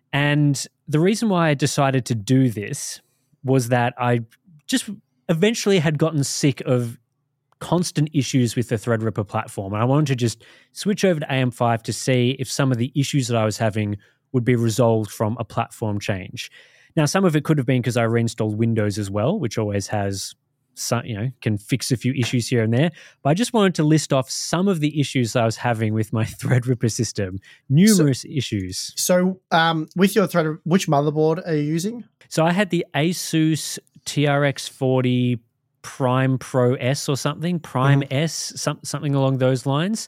And the reason why I decided to do this was that I just eventually had gotten sick of constant issues with the Threadripper platform. And I wanted to just switch over to A M five to see if some of the issues that I was having would be resolved from a platform change. Now, some of it could have been because I reinstalled Windows as well, which always has some, you know, can fix a few issues here and there. But I just wanted to list off some of the issues that I was having with my Threadripper system. Numerous so, issues. So um, with your Threadripper, which motherboard are you using? So I had the ASUS T R X forty Prime Pro S or something, Prime mm-hmm. S, some, something along those lines.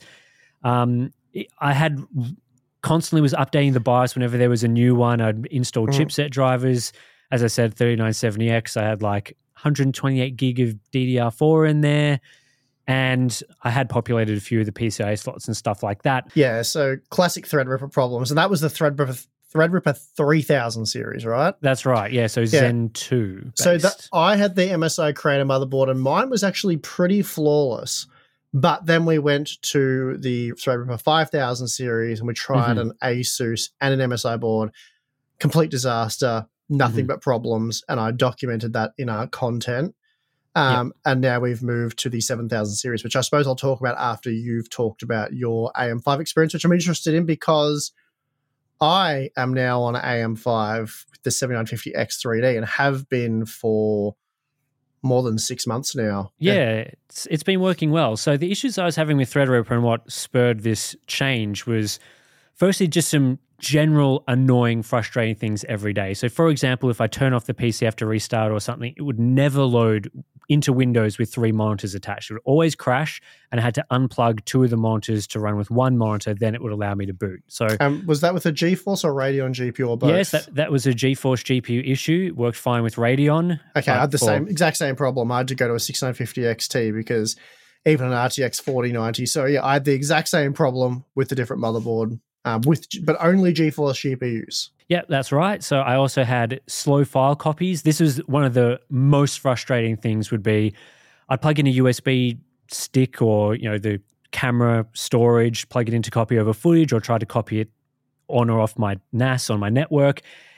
Um, I had constantly was updating the BIOS whenever there was a new one. I'd install mm-hmm. chipset drivers. As I said, thirty-nine seventy X, I had like one hundred twenty-eight gig of D D R four in there, and I had populated a few of the P C I E slots and stuff like that. Yeah, so classic Threadripper problems, and that was the Threadripper Threadripper three thousand series, right? That's right, yeah, so yeah. Zen two based. So that, I had the M S I Creator motherboard, and mine was actually pretty flawless, but then we went to the Threadripper five thousand series, and we tried mm-hmm. an ASUS and an M S I board. Complete disaster. Nothing mm-hmm. but problems, and I documented that in our content. Um, yep. And now we've moved to the seven thousand series, which I suppose I'll talk about after you've talked about your A M five experience, which I'm interested in because I am now on A M five with the seventy-nine fifty X three D and have been for more than six months now. Yeah, it's, it's been working well. So the issues I was having with Threadripper and what spurred this change was firstly just some general annoying, frustrating things every day. So for example, if I turn off the P C, have to restart or something, it would never load into Windows with three monitors attached. It would always crash, and I had to unplug two of the monitors to run with one monitor, then it would allow me to boot. So um, was that with a GeForce or Radeon G P U or both? Yes, that, that was a GeForce G P U issue. It worked fine with Radeon. Okay, I had the for, same exact same problem. I had to go to a sixty-nine fifty X T because even an R T X forty ninety. So yeah, I had the exact same problem with a different motherboard. Um, with but only GeForce G P Us. Yeah, that's right. So I also had slow file copies. This was one of the most frustrating things would be I'd plug in a U S B stick or, you know, the camera storage, plug it into copy over footage or try to copy it on or off my N A S on my network.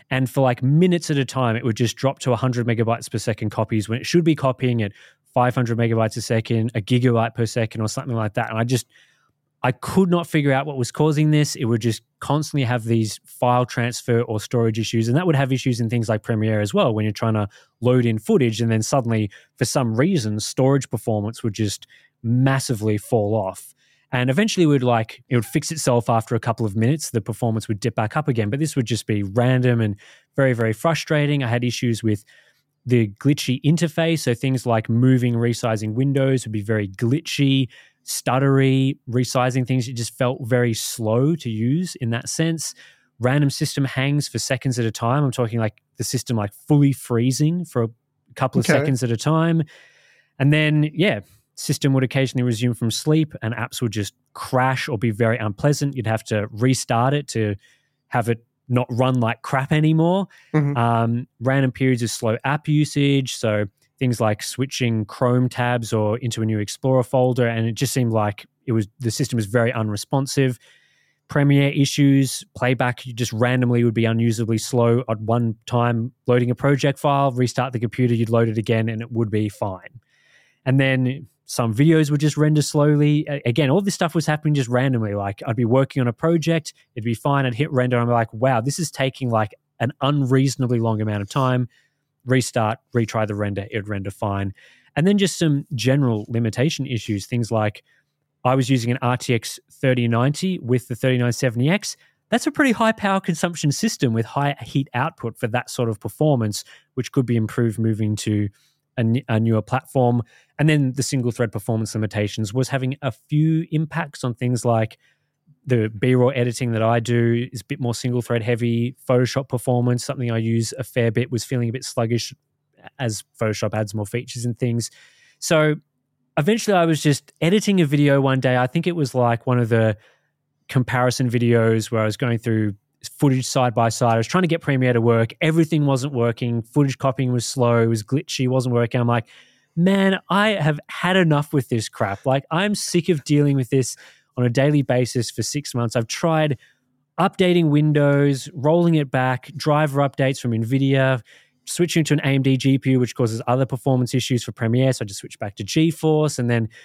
And for like minutes at a time, it would just drop to one hundred megabytes per second copies when it should be copying at five hundred megabytes a second, a gigabyte per second or something like that. And I just, I could not figure out what was causing this. It would just constantly have these file transfer or storage issues. And that would have issues in things like Premiere as well, when you're trying to load in footage and then suddenly, for some reason, storage performance would just massively fall off. And eventually it would like, it would fix itself after a couple of minutes. The performance would dip back up again, but this would just be random and very, very frustrating. I had issues with the glitchy interface. So things like moving, resizing windows would be very glitchy, stuttery, resizing things. It just felt very slow to use in that sense. Random system hangs for seconds at a time. I'm talking like the system like fully freezing for a couple of Okay. seconds at a time. And then, yeah, system would occasionally resume from sleep and apps would just crash or be very unpleasant. You'd have to restart it to have it not run like crap anymore. Mhm. Um, random periods of slow app usage. So things like switching Chrome tabs or into a new Explorer folder. And it just seemed like it was, the system was very unresponsive. Premiere issues, playback just randomly would be unusably slow at one time. Loading a project file, restart the computer, you'd load it again and it would be fine. And then some videos would just render slowly. Again, all this stuff was happening just randomly. Like I'd be working on a project, it'd be fine, I'd hit render, I'm like, wow, this is taking like an unreasonably long amount of time. Restart, retry the render, it'd render fine. And then just some general limitation issues, things like I was using an R T X thirty ninety with the thirty-nine seventy X. That's a pretty high power consumption system with high heat output for that sort of performance, which could be improved moving to a, a newer platform. And then the single thread performance limitations was having a few impacts on things like the B-roll editing that I do is a bit more single thread heavy. Photoshop performance, something I use a fair bit, was feeling a bit sluggish as Photoshop adds more features and things. So eventually I was just editing a video one day. I think it was like one of the comparison videos where I was going through footage side by side. I was trying to get Premiere to work. Everything wasn't working. Footage copying was slow. It was glitchy. Wasn't working. I'm like, man, I have had enough with this crap. Like, I'm sick of dealing with this on a daily basis for six months. I've tried updating Windows, rolling it back, driver updates from NVIDIA, switching to an A M D G P U, which causes other performance issues for Premiere. So I just switched back to GeForce, and then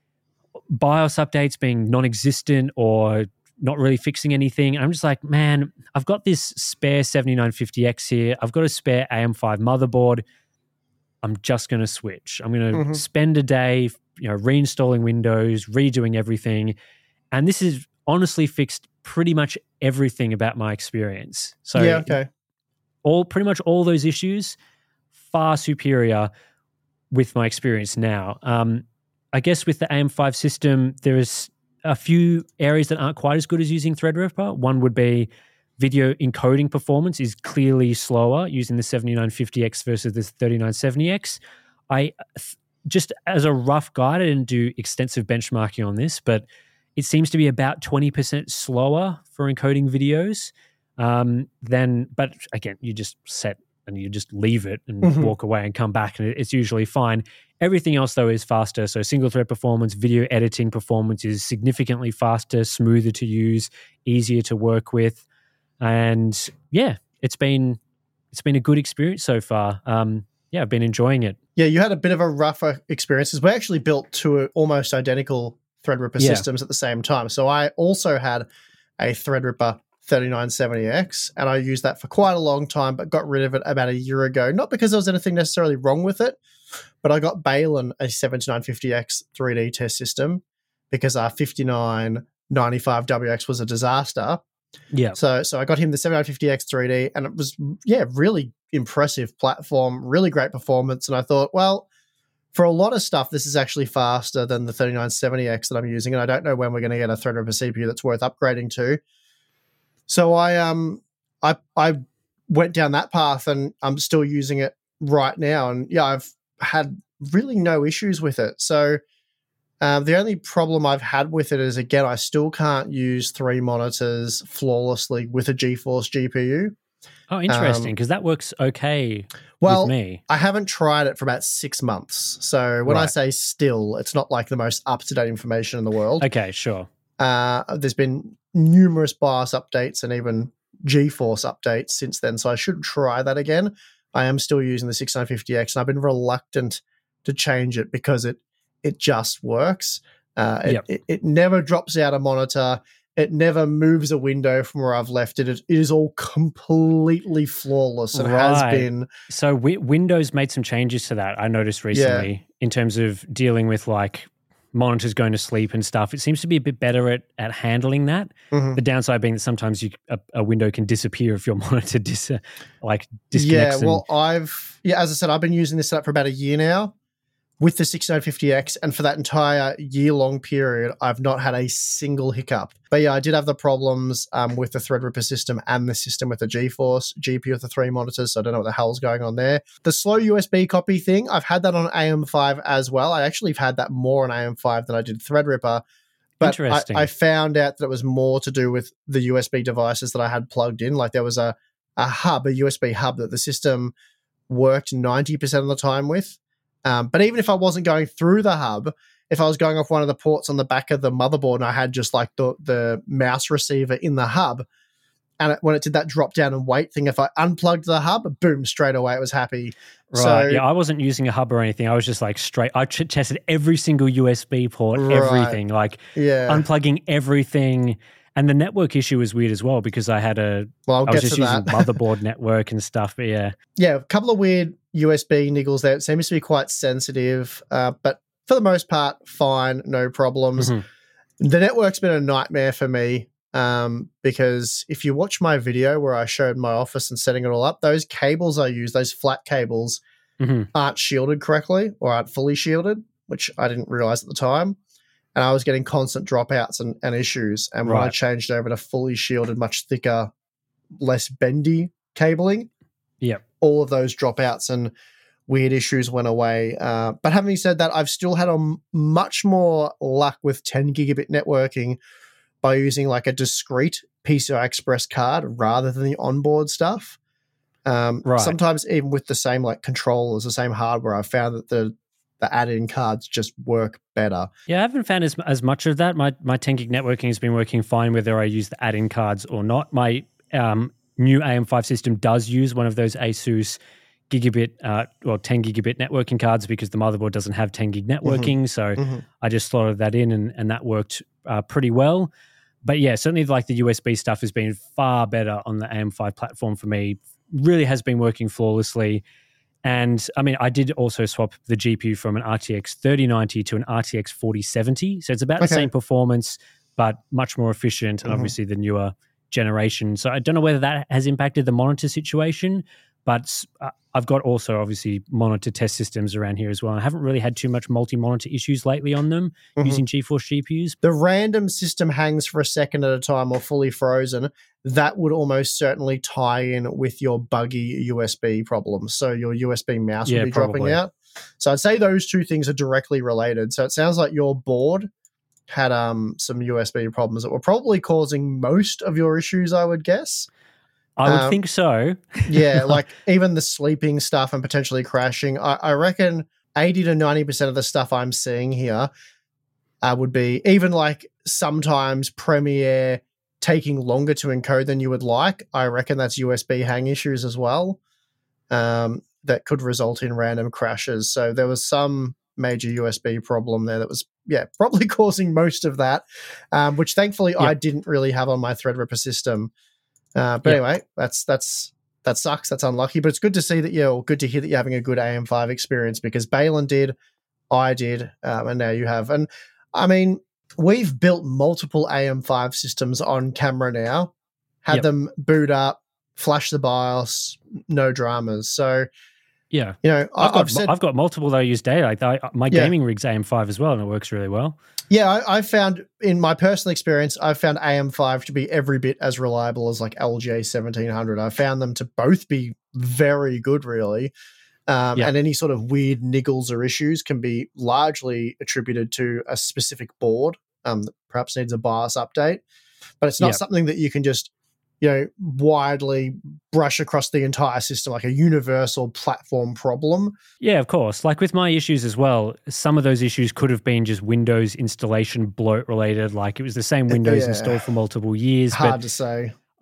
BIOS updates being non-existent or not really fixing anything. And I'm just like, man, I've got this spare seventy-nine fifty X here. I've got a spare A M five motherboard. I'm just going to switch. I'm going to Mm-hmm. spend a day, you know, reinstalling Windows, redoing everything. And this has honestly fixed pretty much everything about my experience. So yeah, okay. all pretty much all those issues, far superior with my experience now. Um, I guess with the A M five system, there is a few areas that aren't quite as good as using Threadripper. One would be video encoding performance is clearly slower using the seventy-nine fifty X versus the thirty-nine seventy X. I just as a rough guide, I didn't do extensive benchmarking on this, but it seems to be about twenty percent slower for encoding videos. Um, then, but again, you just set and you just leave it and Mhm. walk away and come back, and it's usually fine. Everything else, though, is faster. So single thread performance, video editing performance is significantly faster, smoother to use, easier to work with. And yeah, it's been it's been a good experience so far. Um, yeah, I've been enjoying it. Yeah, you had a bit of a rougher experiences. We actually built two almost identical Threadripper Yeah. systems at the same time. So I also had a Threadripper thirty-nine seventy X, and I used that for quite a long time, but got rid of it about a year ago. Not because there was anything necessarily wrong with it, but I got Balin a seventy-nine fifty X three D test system because our fifty-nine ninety-five W X was a disaster. Yeah. So so I got him the seventy-nine fifty X three D, and it was, yeah, really impressive platform, really great performance. And I thought, well, for a lot of stuff, this is actually faster than the thirty-nine seventy X that I'm using, and I don't know when we're going to get a Threadripper C P U that's worth upgrading to. So I um I I went down that path, and I'm still using it right now. And yeah, I've had really no issues with it. So um, the only problem I've had with it is, again, I still can't use three monitors flawlessly with a GeForce G P U. Oh, interesting, Um, because that works okay Well, with me. I haven't tried it for about six months. So when I Right. say still, it's not like the most up-to-date information in the world. Okay, sure. Uh, there's been numerous BIOS updates and even GeForce updates since then, so I should try that again. I am still using the sixty-nine fifty X, and I've been reluctant to change it because it it just works. Uh, it, yep. it, it never drops out a monitor. It never moves a window from where I've left it. It, it is all completely flawless and right. has been. So w- Windows made some changes to that, I noticed recently, Yeah. in terms of dealing with like monitors going to sleep and stuff. It seems to be a bit better at, at handling that. Mm-hmm. The downside being that sometimes you, a, a window can disappear if your monitor dis, like disconnects. Yeah, well, and, I've, yeah, as I said, I've been using this setup for about a year now with the sixty-nine fifty X, and for that entire year-long period, I've not had a single hiccup. But yeah, I did have the problems um, with the Threadripper system and the system with the GeForce G P U with the three monitors, so I don't know what the hell's going on there. The slow U S B copy thing, I've had that on A M five as well. I actually have had that more on A M five than I did Threadripper. But Interesting. I, I found out that it was more to do with the U S B devices that I had plugged in. Like there was a, a hub, a U S B hub that the system worked ninety percent of the time with. Um, but even if I wasn't going through the hub, if I was going off one of the ports on the back of the motherboard and I had just like the, the mouse receiver in the hub, and it, when it did that drop down and wait thing, if I unplugged the hub, boom, straight away it was happy. Right. So, yeah, I wasn't using a hub or anything. I was just like straight. I ch- tested every single U S B port, Right. everything, like yeah. unplugging everything. And the network issue was weird as well because I had a, Well, I'll I was get just to using that. motherboard network and stuff. But yeah. Yeah, a couple of weird U S B niggles there. It seems to be quite sensitive, uh, but for the most part, fine, no problems. Mm-hmm. The network's been a nightmare for me um, because if you watch my video where I showed my office and setting it all up, those cables I use, those flat cables, Mm-hmm. aren't shielded correctly or aren't fully shielded, which I didn't realize at the time. And I was getting constant dropouts and, and issues. And when I Right. changed over to fully shielded, much thicker, less bendy cabling, Yep. all of those dropouts and weird issues went away. Uh, but having said that, I've still had a m- much more luck with ten gigabit networking by using like a discrete P C I Express card rather than the onboard stuff. Um, Right. Sometimes even with the same like controllers, the same hardware, I've found that the the add-in cards just work better. Yeah, I haven't found as as much of that. My my ten gig networking has been working fine whether I use the add-in cards or not. My um, new A M five system does use one of those ASUS gigabit uh, or ten gigabit networking cards because the motherboard doesn't have ten gig networking. Mm-hmm. So Mm-hmm. I just slotted that in and, and that worked uh, pretty well. But yeah, certainly like the U S B stuff has been far better on the A M five platform for me. Really has been working flawlessly. And I mean, I did also swap the G P U from an R T X thirty ninety to an R T X forty seventy. So it's about the Okay. same performance, but much more efficient and Mhm. obviously the newer generation. So I don't know whether that has impacted the monitor situation, but uh, I've got also obviously monitor test systems around here as well. I haven't really had too much multi-monitor issues lately on them Mhm. using GeForce G P Us. The random system hangs for a second at a time or fully frozen, that would almost certainly tie in with your buggy U S B problems. So your U S B mouse Yeah, would be probably. dropping out. So I'd say those two things are directly related. So it sounds like your board had um, some U S B problems that were probably causing most of your issues, I would guess. I would Um, think so. Yeah, like even the sleeping stuff and potentially crashing. I, I reckon eighty to ninety percent of the stuff I'm seeing here uh, would be even like sometimes Premiere taking longer to encode than you would like. I reckon that's U S B hang issues as well um, that could result in random crashes. So there was some major U S B problem there that was, yeah, probably causing most of that, um, which thankfully I Yep. didn't really have on my Threadripper system. Uh, but Yep. anyway, that's that's that sucks. That's unlucky. But it's good to see that you're good to hear that you're having a good A M five experience because Balin did, I did, um, and now you have. And I mean, we've built multiple A M five systems on camera now, had Yep. them boot up, flash the BIOS, no dramas. So Yeah. you know, I, I've got, I've said, I've got multiple that I use daily. Like I, my Yeah. gaming rig's A M five as well, and it works really well. yeah, I, I found in my personal experience, I've found A M five to be every bit as reliable as like L G A seventeen hundred. I found them to both be very good, really. Um, Yeah. And any sort of weird niggles or issues can be largely attributed to a specific board um, that perhaps needs a BIOS update. But it's not Yeah. something that you can just, you know, widely brush across the entire system like a universal platform problem. Yeah, of course. Like with my issues as well, some of those issues could have been just Windows installation bloat related. Like it was the same Windows Yeah. installed for multiple years. Hard but to say.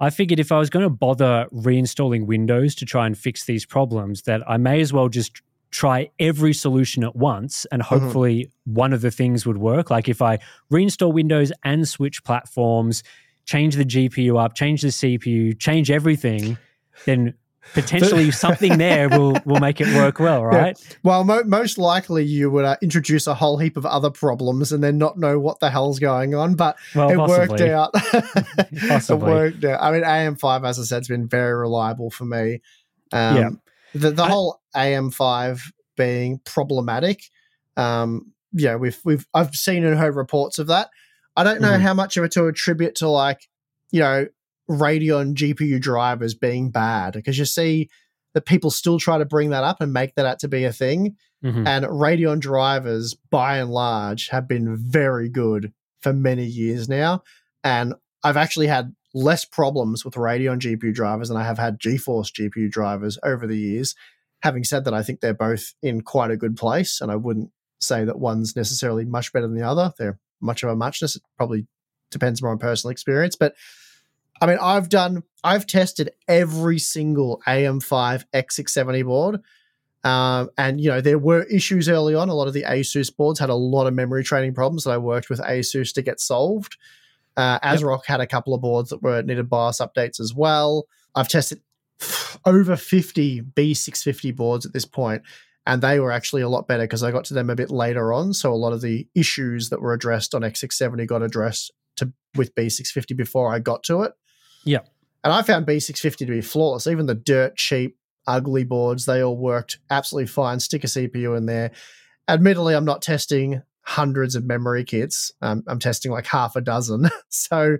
I figured if I was going to bother reinstalling Windows to try and fix these problems, that I may as well just try every solution at once and hopefully mm-hmm. one of the things would work. Like if I reinstall Windows and switch platforms, change the G P U up, change the C P U, change everything, then potentially something there will will make it work well, right? Yeah. Well, mo- most likely you would uh, introduce a whole heap of other problems and then not know what the hell's going on, but well, it possibly. worked out. Possibly. It worked out. I mean, A M five, as I said, has been very reliable for me. Um, yeah. The, the I, whole A M five being problematic, um, yeah, we've we've I've seen and heard reports of that. I don't know mm-hmm. how much of it to attribute to, like, you know, Radeon G P U drivers being bad, because you see that people still try to bring that up and make that out to be a thing. Mm-hmm. And Radeon drivers, by and large, have been very good for many years now. And I've actually had less problems with Radeon G P U drivers than I have had GeForce G P U drivers over the years. Having said that, I think they're both in quite a good place, and I wouldn't say that one's necessarily much better than the other. They're much of a muchness. It probably depends more on personal experience. But I mean, I've done, I've tested every single A M five X six seventy board. Um, and, you know, there were issues early on. A lot of the ASUS boards had a lot of memory training problems that I worked with ASUS to get solved. Uh, ASRock yep. had a couple of boards that were needed BIOS updates as well. I've tested over fifty B six fifty boards at this point, and they were actually a lot better because I got to them a bit later on. So a lot of the issues that were addressed on X six seventy got addressed to with B six fifty before I got to it. Yeah. And I found B six fifty to be flawless. Even the dirt cheap, ugly boards, they all worked absolutely fine. Stick a C P U in there. Admittedly, I'm not testing hundreds of memory kits. Um, I'm testing like half a dozen. So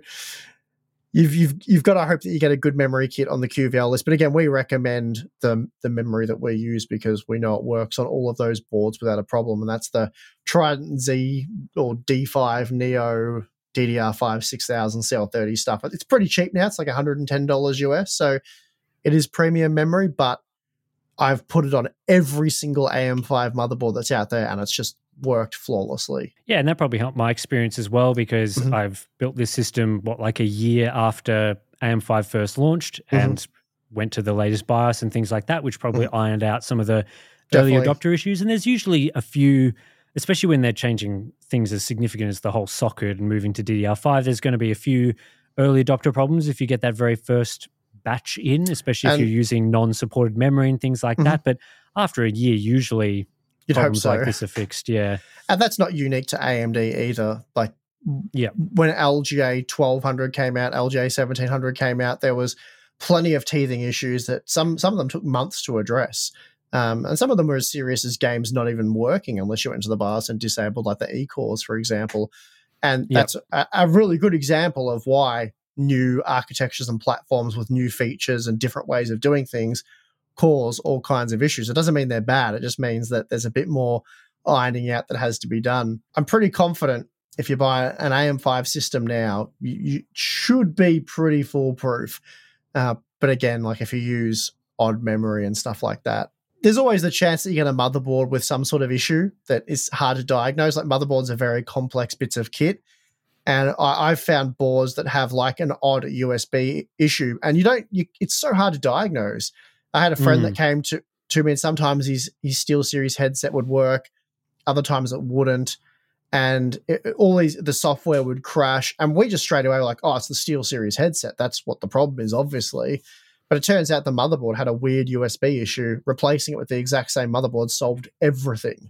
you've you've you've got to hope that you get a good memory kit on the Q V L list. But again, we recommend the the memory that we use because we know it works on all of those boards without a problem. And that's the Trident Z or D five Neo D D R five six thousand C L thirty stuff. It's pretty cheap now. It's like one hundred ten dollars U S. So it is premium memory, but I've put it on every single A M five motherboard that's out there, and it's just worked flawlessly. Yeah, and that probably helped my experience as well, because mm-hmm. I've built this system, what, like a year after A M five first launched, mm-hmm. and went to the latest BIOS and things like that, which probably mm-hmm. ironed out some of the Definitely. early adopter issues. And there's usually a few, especially when they're changing things as significant as the whole socket and moving to D D R five, there's going to be a few early adopter problems if you get that very first batch in, especially and, if you're using non-supported memory and things like mm-hmm. that. But after a year, usually You'd problems so. like this are fixed, yeah. And that's not unique to A M D either. Like, yeah, when L G A twelve hundred came out, L G A seventeen hundred came out, there was plenty of teething issues that some some of them took months to address. Um, and some of them were as serious as games not even working unless you went into the BIOS and disabled, like the E-cores, for example. And yep. that's a, a really good example of why new architectures and platforms with new features and different ways of doing things cause all kinds of issues. It doesn't mean they're bad. It just means that there's a bit more ironing out that has to be done. I'm pretty confident if you buy an A M five system now, you, you should be pretty foolproof. Uh, but again, like if you use odd memory and stuff like that, there's always the chance that you get a motherboard with some sort of issue that is hard to diagnose. Like motherboards are very complex bits of kit. And I, I've found boards that have like an odd U S B issue, and you don't. You, it's so hard to diagnose. I had a friend mm. that came to to me, and sometimes his his SteelSeries headset would work, other times it wouldn't, and it, it, all these the software would crash, and we just straight away were like, oh, it's the SteelSeries headset. That's what the problem is, obviously. But it turns out the motherboard had a weird U S B issue. Replacing it with the exact same motherboard solved everything.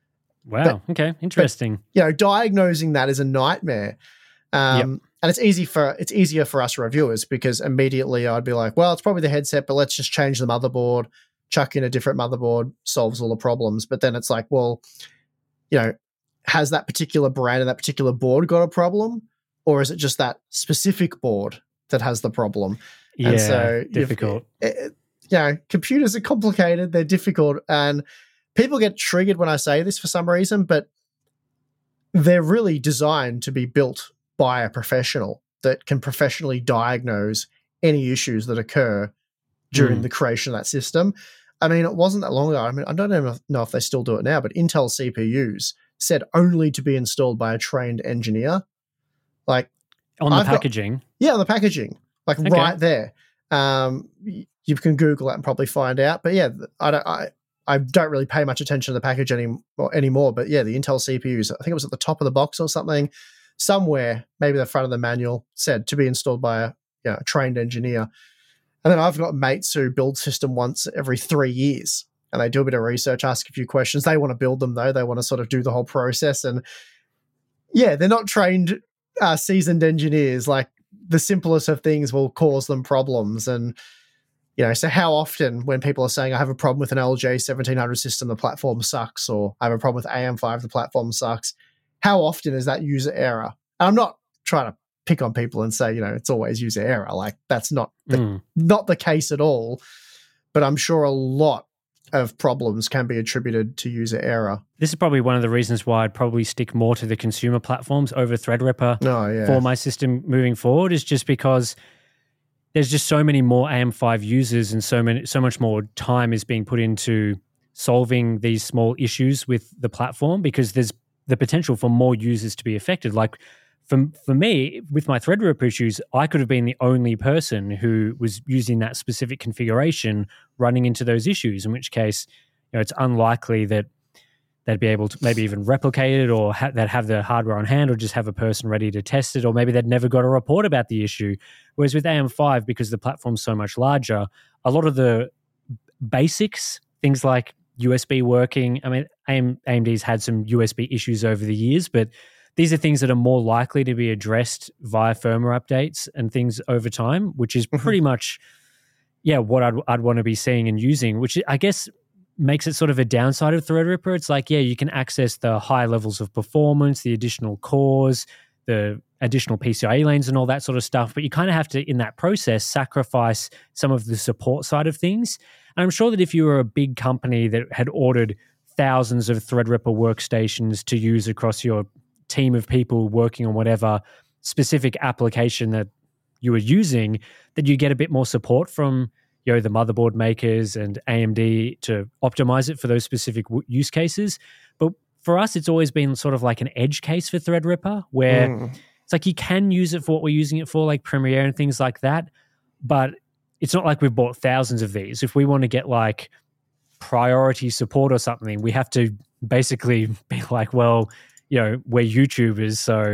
Wow. But, okay. Interesting. But, you know, diagnosing that is a nightmare. Um, yep. And it's easy for it's easier for us reviewers because immediately I'd be like, well, it's probably the headset, but let's just change the motherboard, chuck in a different motherboard, solves all the problems. But then it's like, well, you know, has that particular brand and that particular board got a problem? Or is it just that specific board that has the problem? Yeah, and so difficult. It, it, you know, computers are complicated. They're difficult. And people get triggered when I say this for some reason, but they're really designed to be built by a professional that can professionally diagnose any issues that occur during mm. the creation of that system. I mean, it wasn't that long ago. I mean, I don't even know if they still do it now, but Intel C P Us said only to be installed by a trained engineer. Like on the I've packaging. Got, yeah, on the packaging. like Okay. right there. Um, you can Google it and probably find out. But yeah, I don't, I, I don't really pay much attention to the package any, anymore. But yeah, the Intel C P Us, I think it was at the top of the box or something, somewhere, maybe the front of the manual said to be installed by a, you know, a trained engineer. And then I've got mates who build system once every three years and they do a bit of research, ask a few questions. They want to build them though. They want to sort of do the whole process. And yeah, they're not trained, uh, seasoned engineers. Like the simplest of things will cause them problems. And, you know, so how often when people are saying I have a problem with an L J seventeen hundred system, the platform sucks, or I have a problem with A M five, the platform sucks, how often is that user error? And I'm not trying to pick on people and say, you know, it's always user error. Like that's not the, mm. not the case at all. But I'm sure a lot of problems can be attributed to user error. This is probably one of the reasons why I'd probably stick more to the consumer platforms over Threadripper oh, yeah. for my system moving forward, is just because there's just so many more A M five users and so many, so much more time is being put into solving these small issues with the platform, because there's the potential for more users to be affected. Like for, for me, with my Threadripper issues, I could have been the only person who was using that specific configuration running into those issues, in which case, you know, it's unlikely that they'd be able to maybe even replicate it, or ha- they'd have the hardware on hand, or just have a person ready to test it, or maybe they'd never got a report about the issue. Whereas with A M five, because the platform's so much larger, a lot of the basics, things like U S B working, I mean, A M, A M D's had some U S B issues over the years, but these are things that are more likely to be addressed via firmware updates and things over time, which is pretty much, yeah, what I'd, I'd want to be seeing and using, which I guess makes it sort of a downside of Threadripper. It's like, yeah, you can access the high levels of performance, the additional cores, the additional P C I E lanes and all that sort of stuff, but you kind of have to, in that process, sacrifice some of the support side of things. And I'm sure that if you were a big company that had ordered thousands of Threadripper workstations to use across your team of people working on whatever specific application that you were using, that you get a bit more support from, you know, the motherboard makers and A M D to optimize it for those specific w- use cases. But for us, it's always been sort of like an edge case for Threadripper, where mm. it's like you can use it for what we're using it for, like Premiere and things like that. But it's not like we've bought thousands of these. If we want to get like priority support or something, we have to basically be like, well, you know, we're YouTubers, so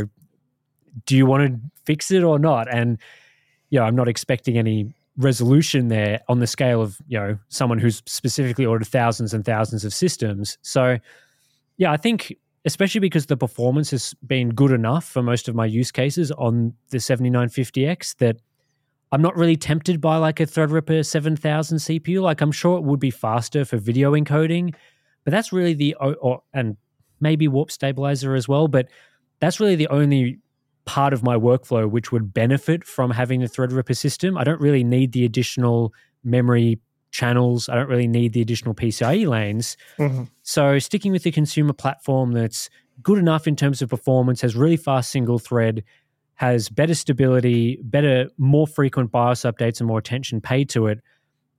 do you want to fix it or not? And, you know, I'm not expecting any resolution there on the scale of, you know, someone who's specifically ordered thousands and thousands of systems. So, yeah, I think especially because the performance has been good enough for most of my use cases on the seventy-nine fifty X, that I'm not really tempted by like a Threadripper seven thousand C P U. Like I'm sure it would be faster for video encoding, but that's really the, or, and maybe Warp Stabilizer as well, but that's really the only part of my workflow which would benefit from having the Threadripper system. I don't really need the additional memory channels. I don't really need the additional P C I E lanes. Mm-hmm. So sticking with the consumer platform that's good enough in terms of performance, has really fast single thread, has better stability, better, more frequent BIOS updates and more attention paid to it,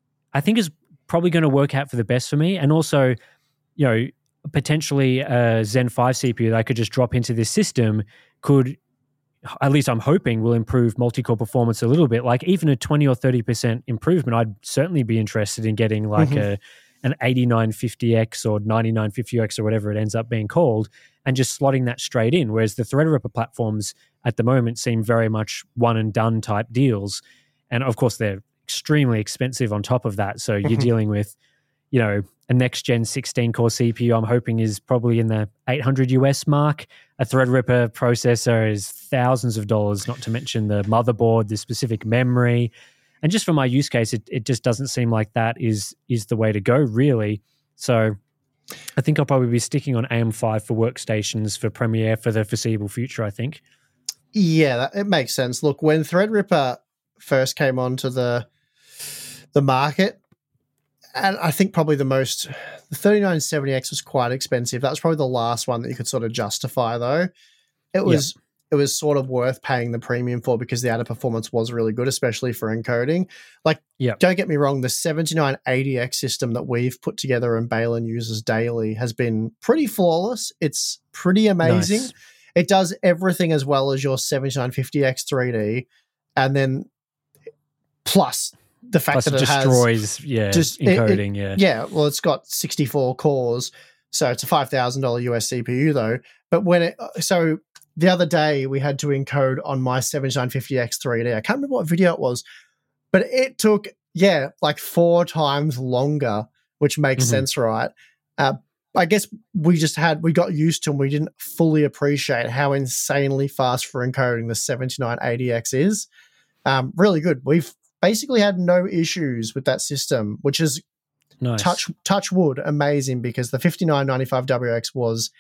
I think is probably going to work out for the best for me. And also, you know, potentially a Zen five C P U that I could just drop into this system could, at least I'm hoping, will improve multi-core performance a little bit. Like even a twenty or thirty percent improvement, I'd certainly be interested in getting like mm-hmm. a an eighty-nine fifty X or ninety-nine fifty X or whatever it ends up being called, and just slotting that straight in. Whereas the Threadripper platforms at the moment seem very much one and done type deals. And of course, they're extremely expensive on top of that. So you're dealing with, you know, a next-gen sixteen-core C P U, I'm hoping, is probably in the eight hundred U S mark. A Threadripper processor is thousands of dollars, not to mention the motherboard, the specific memory. And just for my use case, it, it just doesn't seem like that is is the way to go, really. So I think I'll probably be sticking on A M five for workstations for Premiere for the foreseeable future, I think. Yeah, that, it makes sense. Look, when Threadripper first came onto the the market, and I think probably the most, the thirty-nine seventy X was quite expensive. That was probably the last one that you could sort of justify, though. It was yep. it was sort of worth paying the premium for because the added performance was really good, especially for encoding. Like, yep. don't get me wrong, the seventy-nine eighty X system that we've put together and Balin uses daily has been pretty flawless. It's pretty amazing. Nice. It does everything as well as your seventy-nine fifty X three D, and then plus the fact Plus that it it destroys, has yeah, just encoding, it, it, yeah. yeah. Well, it's got sixty-four cores, so it's a five thousand dollars U S C P U though. But when it so the other day we had to encode on my seventy-nine fifty X three D. I can't remember what video it was, but it took yeah like four times longer, which makes mm-hmm. sense, right? Uh, I guess we just had, we got used to and we didn't fully appreciate how insanely fast for encoding the seventy-nine eighty X is. Um, really good. We've basically had no issues with that system, which is nice. touch touch wood, amazing, because the fifty-nine ninety-five W X was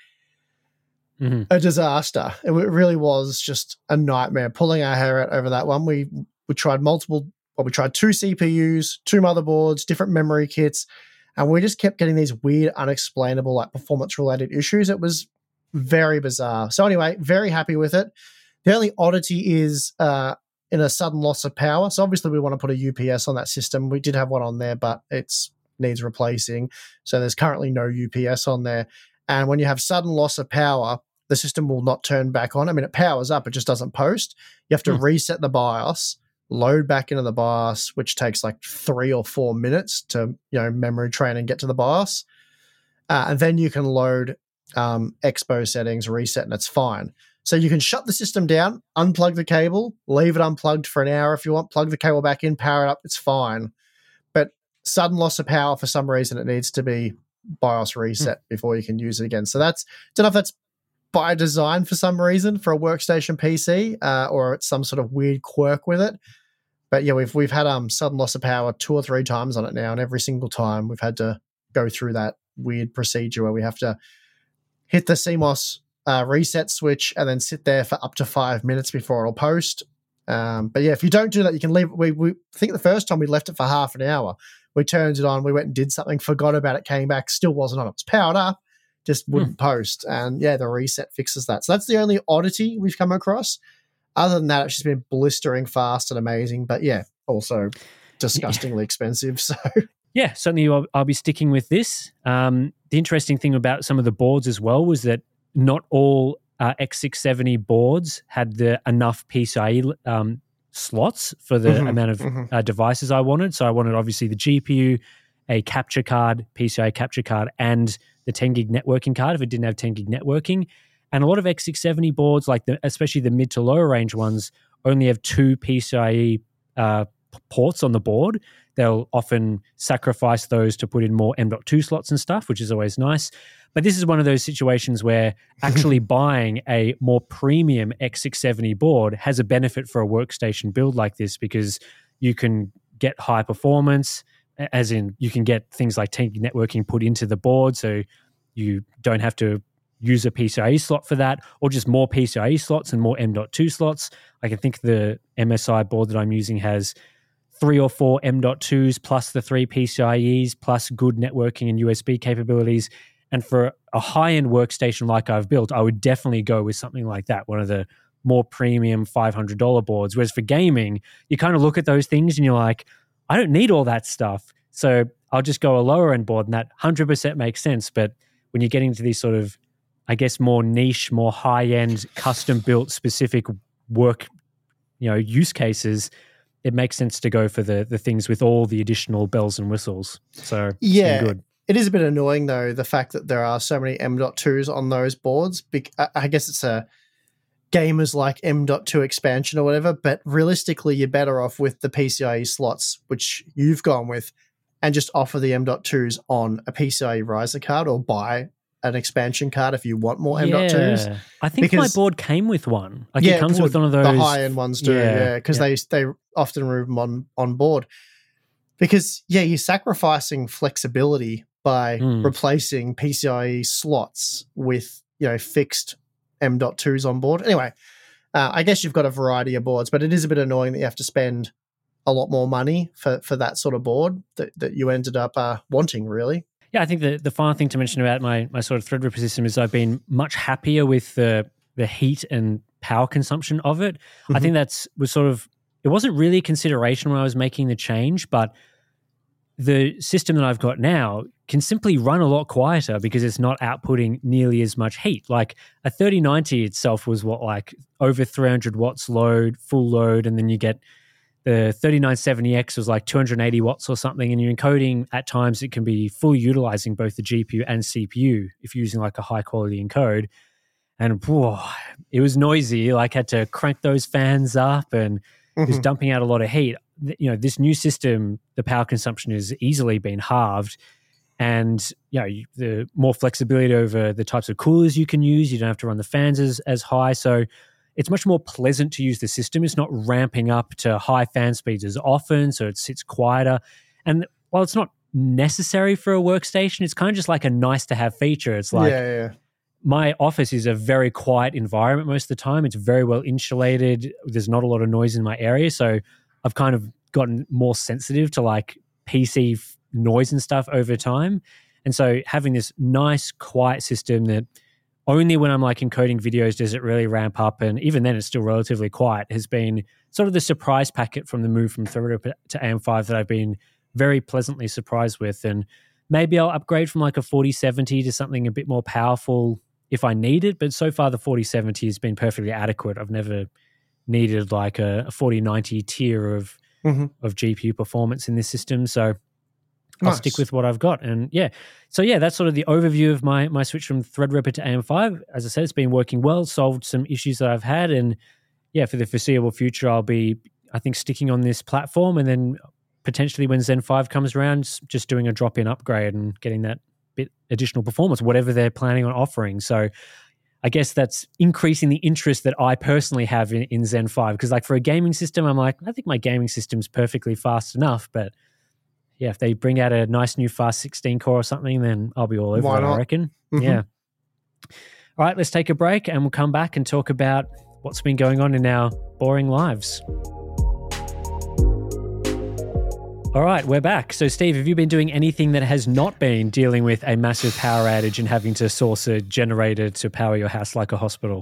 mm-hmm. a disaster. It really was just a nightmare. Pulling our hair out over that one. We we tried multiple, well, we tried two C P Us, two motherboards, different memory kits, and we just kept getting these weird, unexplainable, like performance-related issues. It was very bizarre. So anyway, very happy with it. The only oddity is uh, in a sudden loss of power. So obviously we want to put a U P S on that system. We did have one on there, but it's needs replacing. So there's currently no U P S on there. And when you have sudden loss of power, the system will not turn back on. I mean, it powers up, it just doesn't post. You have to hmm. reset the BIOS, load back into the BIOS, which takes like three or four minutes to, you know, memory train and get to the BIOS. Uh, and then you can load um, Expo settings, reset, and it's fine. So you can shut the system down, unplug the cable, leave it unplugged for an hour if you want, plug the cable back in, power it up, it's fine. But sudden loss of power, for some reason, it needs to be BIOS reset mm. before you can use it again. So that's, don't know if that's by design for some reason for a workstation P C uh, or it's some sort of weird quirk with it. But yeah, we've we've had um sudden loss of power two or three times on it now, and every single time we've had to go through that weird procedure where we have to hit the C M O S uh, reset switch and then sit there for up to five minutes before it'll post. Um, but yeah, if you don't do that, you can leave. We we I think the first time we left it for half an hour. We turned it on, we went and did something, forgot about it, came back, still wasn't on. It was powered up, just wouldn't hmm. post. And yeah, the reset fixes that. So that's the only oddity we've come across. Other than that, it's just been blistering fast and amazing. But yeah, also disgustingly expensive. So yeah, certainly I'll, I'll be sticking with this. Um, the interesting thing about some of the boards as well was that not all uh, X six seventy boards had the enough P C I E um, slots for the mm-hmm, amount of mm-hmm. uh, devices I wanted. So I wanted obviously the G P U, a capture card, P C I E capture card, and the ten gig networking card if it didn't have ten gig networking. And a lot of X six seventy boards, like the, especially the mid to lower range ones, only have two P C I E uh, ports on the board. They'll often sacrifice those to put in more M dot two slots and stuff, which is always nice. But this is one of those situations where actually buying a more premium X six seventy board has a benefit for a workstation build like this, because you can get high performance, as in you can get things like ten gig networking put into the board, so you don't have to use a P C I E slot for that, or just more P C I E slots and more M dot two slots. Like I think the M S I board that I'm using has three or four M dot twos plus the three P C I Es plus good networking and U S B capabilities. And for a high-end workstation like I've built, I would definitely go with something like that, one of the more premium five hundred dollars boards. Whereas for gaming, you kind of look at those things and you're like, I don't need all that stuff. So I'll just go a lower-end board, and that one hundred percent makes sense. But when you're getting to these sort of, I guess, more niche, more high-end, custom-built, specific work, you know, use cases, it makes sense to go for the the things with all the additional bells and whistles. So yeah, good. It is a bit annoying though, the fact that there are so many M dot twos on those boards. I guess it's a gamers like M dot two expansion or whatever, but realistically, you're better off with the P C I E slots, which you've gone with, and just offer the M dot twos on a P C I E riser card or buy an expansion card if you want more M dot twos. Yeah. I think because, my board came with one. Like yeah, it comes would, with one of those. The high-end ones do, yeah, because yeah, yeah. they they often remove them on, on board. Because, yeah, you're sacrificing flexibility by mm. replacing P C I E slots with, you know, fixed M dot twos on board. Anyway, uh, I guess you've got a variety of boards, but it is a bit annoying that you have to spend a lot more money for, for that sort of board that, that you ended up uh, wanting, really. Yeah, I think the, the final thing to mention about my, my sort of Threadripper system is I've been much happier with the the heat and power consumption of it. Mm-hmm. I think that's was sort of, it wasn't really a consideration when I was making the change, but the system that I've got now can simply run a lot quieter because it's not outputting nearly as much heat. Like a thirty ninety itself was what, like over three hundred watts load, full load, and then you get the thirty-nine seventy X was like two hundred eighty watts or something, and you're encoding at times it can be full utilizing both the G P U and C P U if you're using like a high quality encode. And whoa, it was noisy. Like had to crank those fans up, and mm-hmm. it was dumping out a lot of heat. You know, this new system, the power consumption has easily been halved, and you know the more flexibility over the types of coolers you can use. You don't have to run the fans as, as high, so it's much more pleasant to use the system. It's not ramping up to high fan speeds as often, so it sits quieter. And while it's not necessary for a workstation, it's kind of just like a nice to have feature. It's like yeah, yeah. my office is a very quiet environment most of the time. It's very well insulated. There's not a lot of noise in my area, so I've kind of gotten more sensitive to like P C f- noise and stuff over time. And so having this nice quiet system that only when I'm like encoding videos does it really ramp up, and even then it's still relatively quiet, has been sort of the surprise packet from the move from Threadripper to A M five that I've been very pleasantly surprised with. And maybe I'll upgrade from like a forty seventy to something a bit more powerful if I need it, but so far the forty seventy has been perfectly adequate. I've never needed like a, a forty ninety tier of mm-hmm. of G P U performance in this system, so I'll nice. stick with what I've got. And yeah, so yeah, that's sort of the overview of my my switch from Threadripper to A M five. As I said, it's been working well, solved some issues that I've had, and yeah, for the foreseeable future, I'll be, I think, sticking on this platform, and then potentially when Zen five comes around, just doing a drop-in upgrade and getting that bit additional performance, whatever they're planning on offering. So I guess that's increasing the interest that I personally have in, in Zen five, because like for a gaming system, I'm like, I think my gaming system's perfectly fast enough, but yeah, if they bring out a nice new fast sixteen core or something, then I'll be all over it, I reckon. Mm-hmm. Yeah. All right, let's take a break and we'll come back and talk about what's been going on in our boring lives. All right, we're back. So, Steve, have you been doing anything that has not been dealing with a massive power outage and having to source a generator to power your house like a hospital?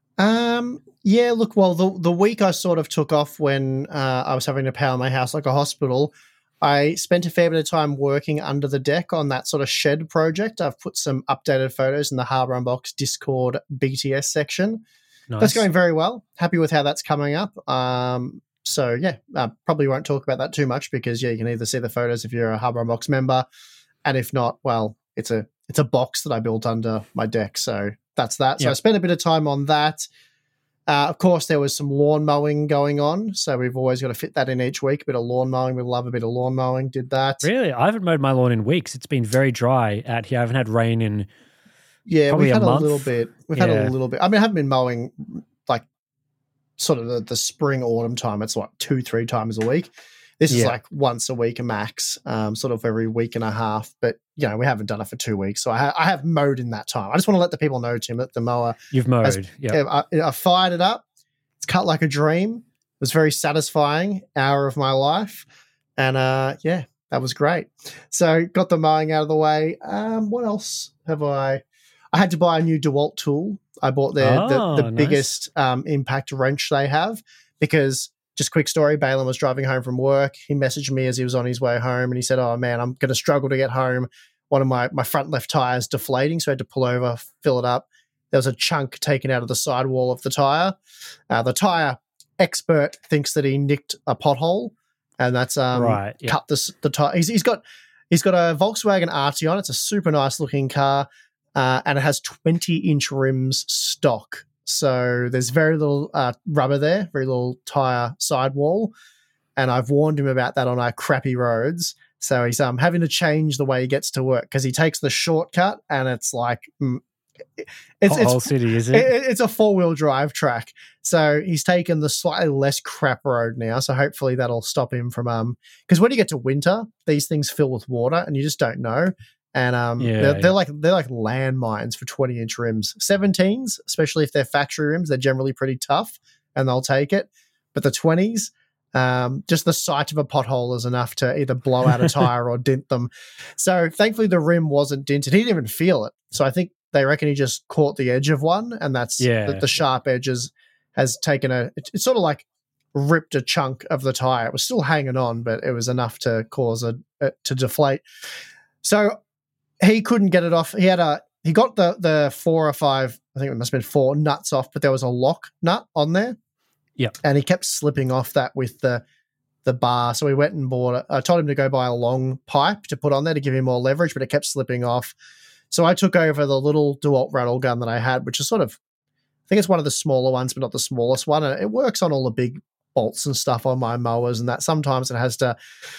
Um. Yeah, look, well, the, the week I sort of took off when uh, I was having to power my house like a hospital, I spent a fair bit of time working under the deck on that sort of shed project. I've put some updated photos in the Hardware Unbox Discord B T S section. Nice. That's going very well. Happy with how that's coming up. Um, so, yeah, uh, probably won't talk about that too much because, yeah, you can either see the photos if you're a Hardware Unbox member, and if not, well, it's a it's a box that I built under my deck. So that's that. So yep. I spent a bit of time on that. Uh, of course, there was some lawn mowing going on, so we've always got to fit that in each week. A bit of lawn mowing. We love a bit of lawn mowing. Did that. Really? I haven't mowed my lawn in weeks. It's been very dry out here. I haven't had rain in yeah, probably we've had a, month. a little bit. We've yeah. had a little bit. I mean, I haven't been mowing like sort of the, the spring, autumn time. It's like two, three times a week. This is yeah. like once a week max, um, sort of every week and a half. But, you know, we haven't done it for two weeks. So I, ha- I have mowed in that time. I just want to let the people know, Tim, that the mower. You've mowed. Yeah. I, I fired it up. It's cut like a dream. It was very satisfying hour of my life. And, uh, yeah, that was great. So got the mowing out of the way. Um, what else have I? I had to buy a new DeWalt tool. I bought their, oh, the, the nice. biggest um, impact wrench they have because – just quick story, Balin was driving home from work. He messaged me as he was on his way home and he said, oh, man, I'm going to struggle to get home. One of my, my front left tyre's deflating, so I had to pull over, fill it up. There was a chunk taken out of the sidewall of the tire. Uh, the tire expert thinks that he nicked a pothole, and that's um, right, yeah. cut the, the tire. He's, he's got he's got a Volkswagen Arteon. It's a super nice looking car, uh, and it has twenty inch rims stock. So there's very little uh, rubber there, very little tyre sidewall, and I've warned him about that on our crappy roads. So he's um, having to change the way he gets to work because he takes the shortcut, and it's like mm, it's whole it's, city, is it? it? It's a four wheel drive track. So he's taken the slightly less crap road now. So hopefully that'll stop him from um because when you get to winter, these things fill with water, and you just don't know. And um, yeah, they're, yeah. they're like they're like landmines for twenty inch rims. seventeens, especially if they're factory rims, they're generally pretty tough, and they'll take it. But the twenties, um, just the sight of a pothole is enough to either blow out a tire or dent them. So thankfully, the rim wasn't dented. He didn't even feel it. So I think they reckon he just caught the edge of one, and that's yeah. the, the sharp edges has taken a. It's, it's sort of like ripped a chunk of the tire. It was still hanging on, but it was enough to cause a, a to deflate. So he couldn't get it off. He had a he got the the four or five, I think it must have been four nuts off, but there was a lock nut on there. Yep. And he kept slipping off that with the the bar. So we went and bought, I told him to go buy a long pipe to put on there to give him more leverage, but it kept slipping off. So I took over the little DeWalt rattle gun that I had, which is sort of, I think it's one of the smaller ones, but not the smallest one. And it works on all the big bolts and stuff on my mowers, and that sometimes it has to,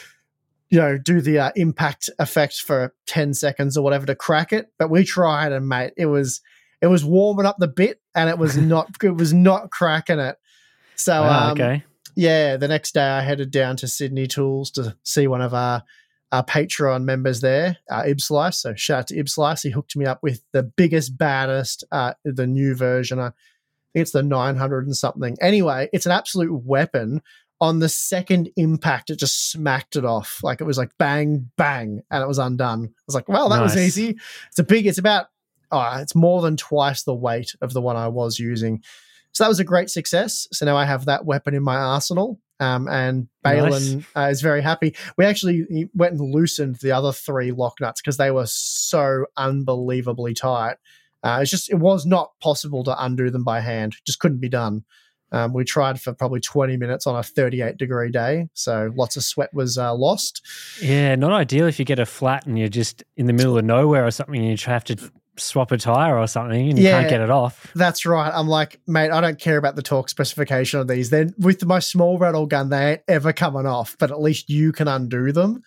you know, do the uh, impact effect for ten seconds or whatever to crack it. But we tried, and mate, it was it was warming up the bit, and it was not it was not cracking it. So wow, um, okay. yeah, the next day I headed down to Sydney Tools to see one of our, our Patreon members there, uh, Ibslice. So shout out to Ibslice. He hooked me up with the biggest, baddest, uh, the new version. I think it's the nine hundred and something. Anyway, it's an absolute weapon. On the second impact, it just smacked it off. Like it was like bang, bang, and it was undone. I was like, well, that Nice. was easy. It's a big, it's about, oh, it's more than twice the weight of the one I was using. So that was a great success. So now I have that weapon in my arsenal. Um, and Balin Nice. uh, is very happy. We actually went and loosened the other three lock nuts because they were so unbelievably tight. Uh, it's just, it was not possible to undo them by hand. Just couldn't be done. Um, we tried for probably twenty minutes on a thirty-eight degree day. So lots of sweat was uh, lost. Yeah, not ideal if you get a flat and you're just in the middle of nowhere or something and you have to swap a tire or something and you Yeah. can't get it off. That's right. I'm like, mate, I don't care about the torque specification of these. Then with my small rattle gun, they ain't ever coming off, but at least you can undo them.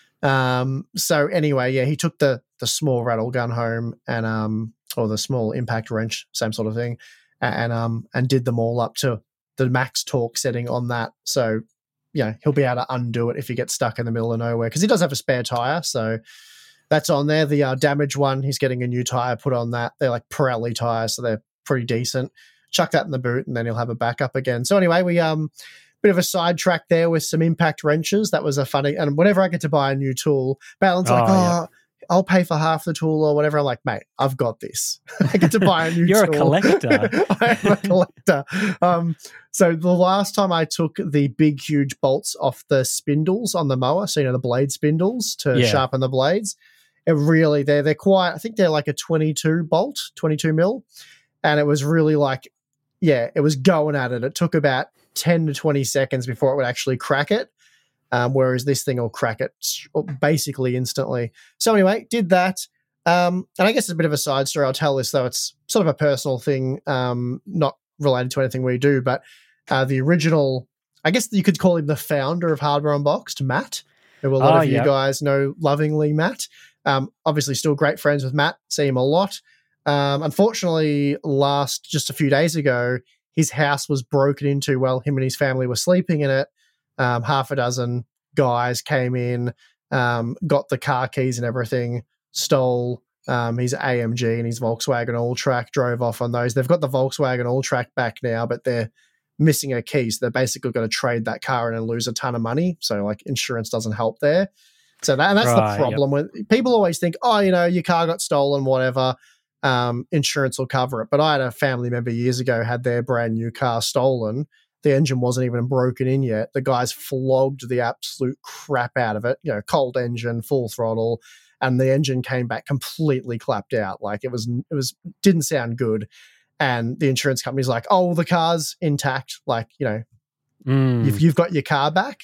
Um, so anyway, yeah, he took the the small rattle gun home and um, or the small impact wrench, same sort of thing, and um, and did them all up to the max torque setting on that. So yeah, he'll be able to undo it if he gets stuck in the middle of nowhere because he does have a spare tire. So that's on there. The uh, damaged one, he's getting a new tire put on that. They're like Pirelli tires, so they're pretty decent. Chuck that in the boot, and then he'll have a backup again. So anyway, we um bit of a sidetrack there with some impact wrenches. That was a funny. And whenever I get to buy a new tool, Balin's like, Oh, "Oh, yeah. I'll pay for half the tool or whatever." I'm like, "Mate, I've got this. I get to buy a new You're a tool." collector. I am a collector. Um, so the last time I took the big, huge bolts off the spindles on the mower, so you know the blade spindles to Yeah. sharpen the blades. It really, they're they're quite. I think they're like a twenty-two bolt, twenty-two mil, and it was really like, yeah, it was going at it. It took about ten to twenty seconds before it would actually crack it. Um, whereas this thing will crack it basically instantly. So anyway, did that. Um, and I guess it's a bit of a side story. I'll tell this, though. It's sort of a personal thing, um, not related to anything we do, but uh, the original, I guess you could call him the founder of Hardware Unboxed, Matt, who a lot Oh, of you yep. guys know lovingly, Matt. Um, obviously still great friends with Matt, see him a lot. Um, unfortunately, last, just a few days ago, his house was broken into while him and his family were sleeping in it. Um, half a dozen guys came in, um, got the car keys and everything, stole um, his A M G and his Volkswagen All-Track, drove off on those. They've got the Volkswagen All-Track back now, but they're missing a key. So they're basically going to trade that car in and lose a ton of money. So like insurance doesn't help there. So that, and that's Right, the problem with people always think, oh, you know, your car got stolen, whatever. Um, insurance will cover it. But I had a family member years ago had their brand new car stolen. The engine wasn't even broken in yet. The guys flogged the absolute crap out of it, you know, cold engine, full throttle, and the engine came back completely clapped out. Like it was, it was, didn't sound good. And the insurance company's like, oh, the car's intact. Like, you know, Mm. if you've got your car back.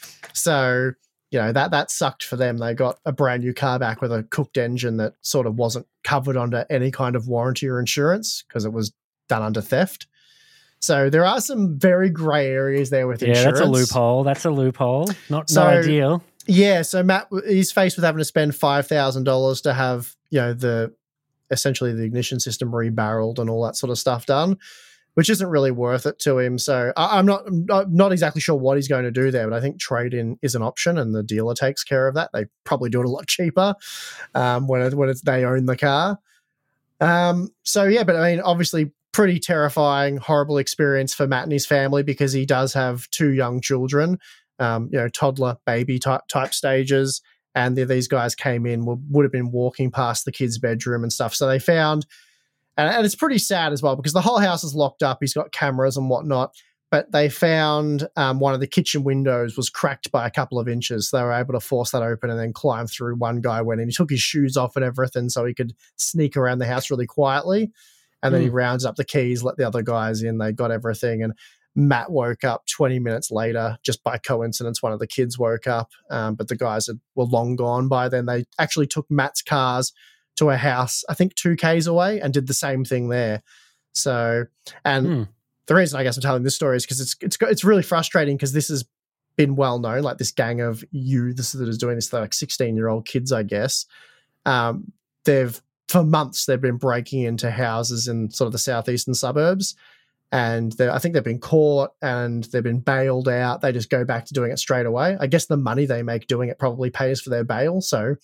So, you know, that, that sucked for them. They got a brand new car back with a cooked engine that sort of wasn't covered under any kind of warranty or insurance because it was done under theft. So there are some very grey areas there with Yeah, insurance. that's a loophole. That's a loophole. Not, So- not ideal. Yeah, so Matt, he's faced with having to spend five thousand dollars to have, you know, the essentially the ignition system rebarreled and all that sort of stuff done, which isn't really worth it to him. So I, I'm not I'm not- not exactly sure what he's going to do there, but I think trade-in is an option and the dealer takes care of that. They probably do it a lot cheaper um, when, it, when it's, they own the car. Um, so, yeah, but I mean, obviously pretty terrifying, horrible experience for Matt and his family because he does have two young children, um, you know, toddler, baby type, type stages. And the, these guys came in, would, would have been walking past the kid's bedroom and stuff. So they found, and, and it's pretty sad as well because the whole house is locked up. He's got cameras and whatnot. But they found um, one of the kitchen windows was cracked by a couple of inches. They were able to force that open and then climb through. One guy went in. He took his shoes off and everything so he could sneak around the house really quietly. And then he rounds up the keys, let the other guys in. They got everything. And Matt woke up twenty minutes later, just by coincidence. One of the kids woke up, um, but the guys had, were long gone by then. They actually took Matt's cars to a house, I think two Ks away, and did the same thing there. So, and hmm. the reason I guess I'm telling this story is because it's it's it's really frustrating because this has been well known, like this gang of youths that is doing this, they're like sixteen year old kids, I guess. Um, they've for months they've been breaking into houses in sort of the southeastern suburbs. And I think they've been caught and they've been bailed out. They just go back to doing it straight away. I guess the money they make doing it probably pays for their bail. So,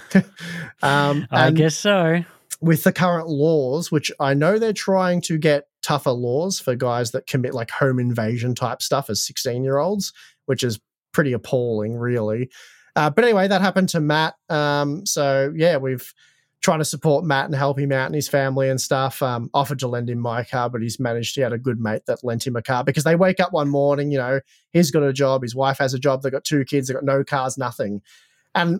um, I guess so. With the current laws, which I know they're trying to get tougher laws for guys that commit like home invasion type stuff as sixteen year olds, which is pretty appalling, really. Uh, but anyway, that happened to Matt. Um, so yeah, we've trying to support Matt and help him out and his family and stuff. Um, offered to lend him my car, but he's managed, he had a good mate that lent him a car because they wake up one morning, you know, he's got a job, his wife has a job, they've got two kids, they've got no cars, nothing. And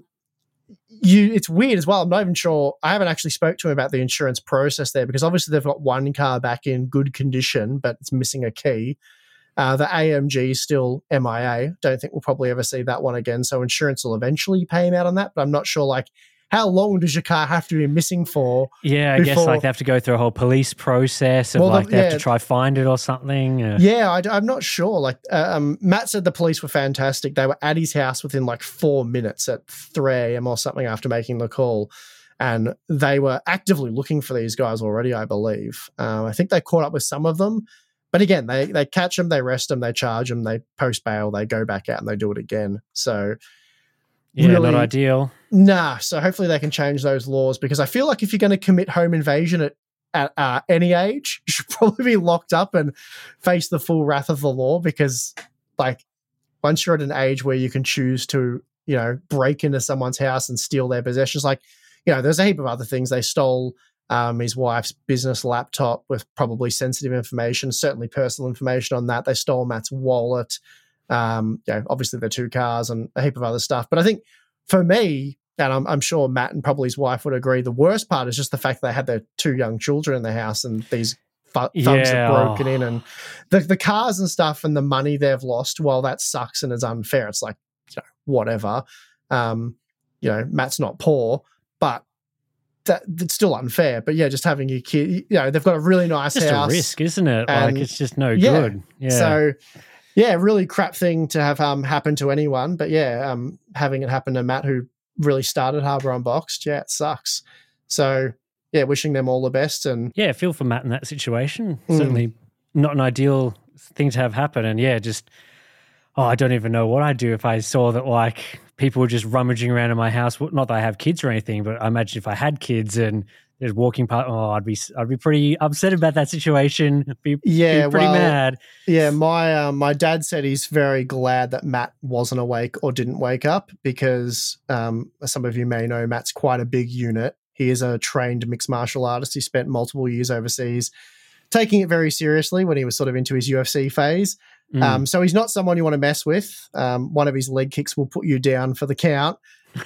you, it's weird as well. I'm not even sure, I haven't actually spoke to him about the insurance process there because obviously they've got one car back in good condition, but it's missing a key. Uh, the A M G is still M I A. Don't think we'll probably ever see that one again. So insurance will eventually pay him out on that, but I'm not sure like how long does your car have to be missing for? Yeah, I before... guess like they have to go through a whole police process of well, like the, they yeah. have to try find it or something. Uh... Yeah, I, I'm not sure. Like um, Matt said the police were fantastic. They were at his house within like four minutes at three a.m. or something after making the call. And they were actively looking for these guys already, I believe. Um, I think they caught up with some of them. But again, they, they catch them, they arrest them, they charge them, they post bail, they go back out and they do it again. So... Yeah, really, not ideal. Nah, so hopefully they can change those laws because I feel like if you're going to commit home invasion at, at uh, any age, you should probably be locked up and face the full wrath of the law because, like, once you're at an age where you can choose to, you know, break into someone's house and steal their possessions, like, you know, there's a heap of other things. They stole um, his wife's business laptop with probably sensitive information, certainly personal information on that. They stole Matt's wallet. Um, you know, obviously the two cars and a heap of other stuff. But I think for me, and I'm, I'm sure Matt and probably his wife would agree, the worst part is just the fact that they had their two young children in the house and these th- thugs yeah. have broken in and the, the cars and stuff and the money they've lost, while that sucks and is unfair, it's like, you know, whatever. Um, you know, Matt's not poor, but that it's still unfair. But yeah, just having your kid, you know, they've got a really nice just house. Just a risk, isn't it? And, like it's just no yeah, good. Yeah. So... Yeah, really crap thing to have um, happen to anyone. But yeah, um, having it happen to Matt, who really started Harbour Unboxed, yeah, it sucks. So yeah, wishing them all the best. And yeah, feel for Matt in that situation. Mm. Certainly not an ideal thing to have happen. And yeah, just, oh, I don't even know what I'd do if I saw that like people were just rummaging around in my house. Not that I have kids or anything, but I imagine if I had kids and just walking past, oh, I'd be, I'd be pretty upset about that situation. Be, yeah, be pretty well, mad. Yeah, my um, my dad said he's very glad that Matt wasn't awake or didn't wake up because, um, as some of you may know, Matt's quite a big unit. He is a trained mixed martial artist. He spent multiple years overseas, taking it very seriously when he was sort of into his U F C phase. Mm. Um, so he's not someone you want to mess with. Um, one of his leg kicks will put you down for the count.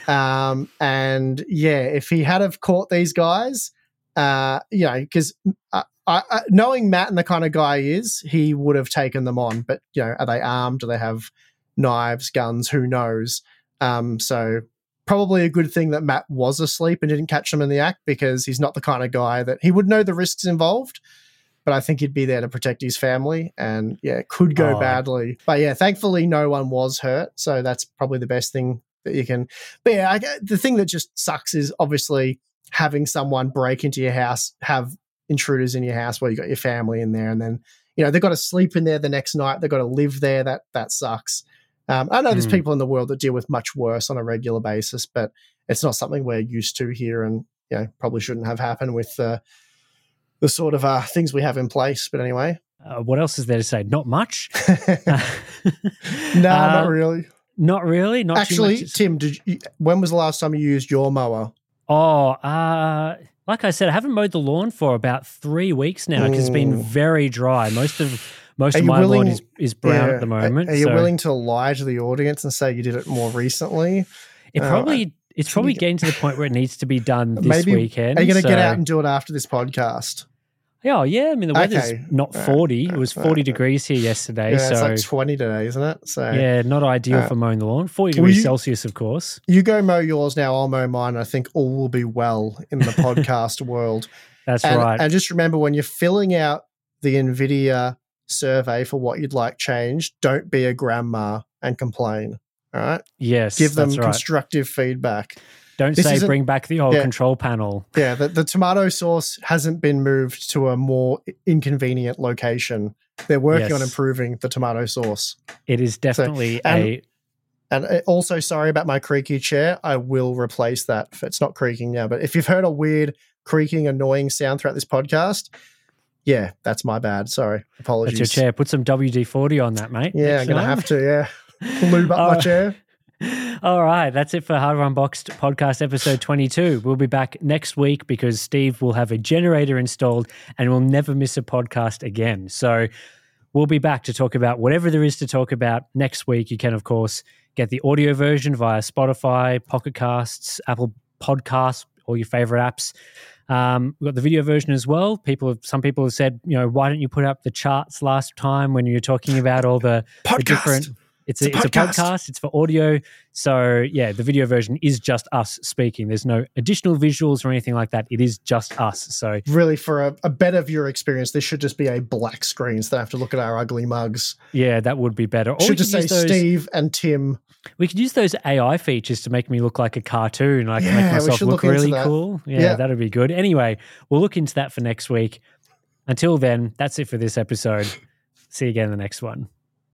um, and yeah, if he had have caught these guys, uh, you know, because uh, I, I, knowing Matt and the kind of guy he is, he would have taken them on. But you know, are they armed? Do they have knives, guns? Who knows? Um, so probably a good thing that Matt was asleep and didn't catch them in the act because he's not the kind of guy that he would know the risks involved. But I think he'd be there to protect his family, and yeah, it could go oh. badly. But yeah, thankfully no one was hurt, so that's probably the best thing that you can. But yeah, I, the thing that just sucks is obviously having someone break into your house, have intruders in your house where you got your family in there, and then you know they've got to sleep in there the next night. They've got to live there. That that sucks. Um, I know there's mm. people in the world that deal with much worse on a regular basis, but it's not something we're used to here, and you know probably shouldn't have happened with the the sort of uh, things we have in place. But anyway, uh, what else is there to say? Not much. no, uh, not really. Not really. Not actually, too much. Tim. Did you, when was the last time you used your mower? Oh, uh, like I said, I haven't mowed the lawn for about three weeks now because mm. it's been very dry. Most of most are of my willing, lawn is, is brown yeah, at the moment. Are, are you so. willing to lie to the audience and say you did it more recently? It uh, probably it's probably getting to the point where it needs to be done this maybe, weekend. Are you going to so. get out and do it after this podcast? Oh, yeah. I mean, the weather's Okay. not forty. It was forty degrees here yesterday. Yeah, so it's like twenty today, isn't it? So yeah, not ideal uh, for mowing the lawn. forty well, degrees you- Celsius, of course. you go mow yours now, I'll mow mine. I think all will be well in the podcast world. That's and, right. And just remember, when you're filling out the NVIDIA survey for what you'd like changed, don't be a grandma and complain. All right? yes, Give them that's right. constructive feedback. Don't This say isn't- bring back the old yeah. control panel. Yeah, the, the tomato sauce hasn't been moved to a more inconvenient location. They're working Yes. on improving the tomato sauce. It is definitely and- a And uh, also, sorry about my creaky chair. I will replace that. It's not creaking now, but if you've heard a weird creaking, annoying sound throughout this podcast, yeah, that's my bad. Sorry. Apologies. That's your chair. Put some W D forty on that, mate. Yeah, next I'm going to time. have to, yeah. Lube up my Uh, chair. All right, that's it for Hardware Unboxed podcast episode twenty-two. We'll be back next week because Steve will have a generator installed and will never miss a podcast again. So we'll be back to talk about whatever there is to talk about next week. You can, of course, get the audio version via Spotify, Pocket Casts, Apple Podcasts, all your favorite apps. Um, we've got the video version as well. People, have, some people have said, you know, why don't you put up the charts last time when you were talking about all the, the different... It's a, It's a it's a podcast. podcast. It's for audio. So, yeah, the video version is just us speaking. There's no additional visuals or anything like that. It is just us. So, Really, for a, a better viewer experience, this should just be a black screen so they have to look at our ugly mugs. yeah, that would be better. Or we should just could say use those, Steve and Tim. We could use those A I features to make me look like a cartoon. Like Yeah, make we myself should look, look into really that. cool. Yeah, Yeah. that'd be good. Anyway, we'll look into that for next week. Until then, that's it for this episode. See you again in the next one.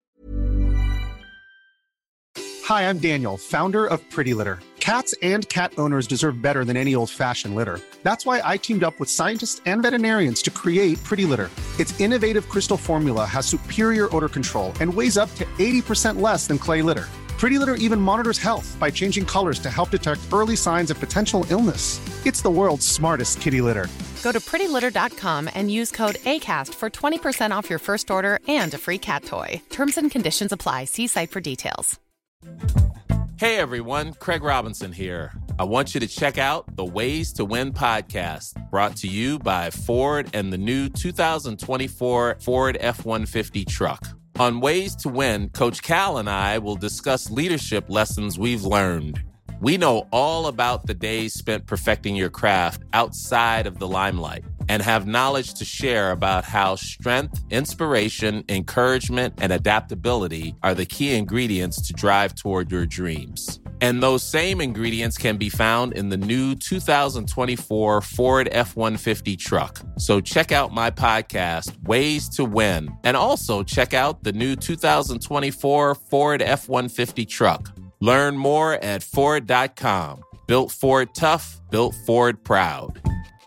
Hi, I'm Daniel, founder of Pretty Litter. Cats and cat owners deserve better than any old-fashioned litter. That's why I teamed up with scientists and veterinarians to create Pretty Litter. Its innovative crystal formula has superior odor control and weighs up to eighty percent less than clay litter. Pretty Litter even monitors health by changing colors to help detect early signs of potential illness. It's the world's smartest kitty litter. Go to pretty litter dot com and use code ACAST for twenty percent off your first order and a free cat toy. Terms and conditions apply. See site for details. Hey everyone, Craig Robinson here. I want you to check out the Ways to Win podcast, brought to you by Ford and the new two thousand twenty-four Ford F one fifty truck. On Ways to Win, Coach Cal and I will discuss leadership lessons we've learned. We know all about the days spent perfecting your craft outside of the limelight and have knowledge to share about how strength, inspiration, encouragement, and adaptability are the key ingredients to drive toward your dreams. And those same ingredients can be found in the new two thousand twenty-four Ford F one fifty truck. So check out my podcast, Ways to Win, and also check out the new two thousand twenty-four Ford F one fifty truck. Learn more at Ford dot com. Built Ford tough, built Ford proud.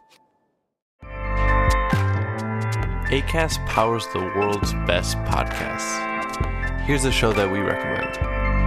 Acast powers the world's best podcasts. Here's a show that we recommend.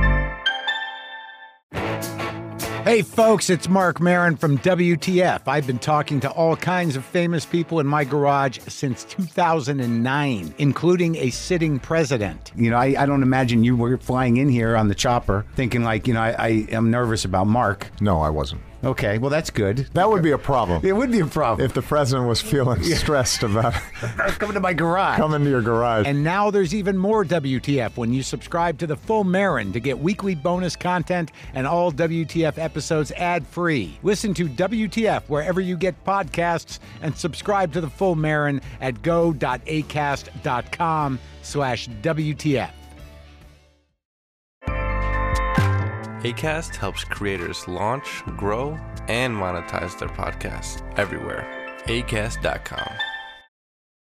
Hey folks, it's Mark Maron from W T F. I've been talking to all kinds of famous people in my garage since two thousand nine, including a sitting president. You know, I, I don't imagine you were flying in here on the chopper thinking like, you know, I, I am nervous about Mark. No, I wasn't. Okay, well, that's good. That would be a problem. It would be a problem. If the president was feeling stressed about Coming to my garage. coming to your garage. And now there's even more W T F when you subscribe to the Full Marin to get weekly bonus content and all W T F episodes ad-free. Listen to W T F wherever you get podcasts and subscribe to the Full Marin at go.acast.com slash WTF. Acast helps creators launch, grow, and monetize their podcasts everywhere. acast dot com.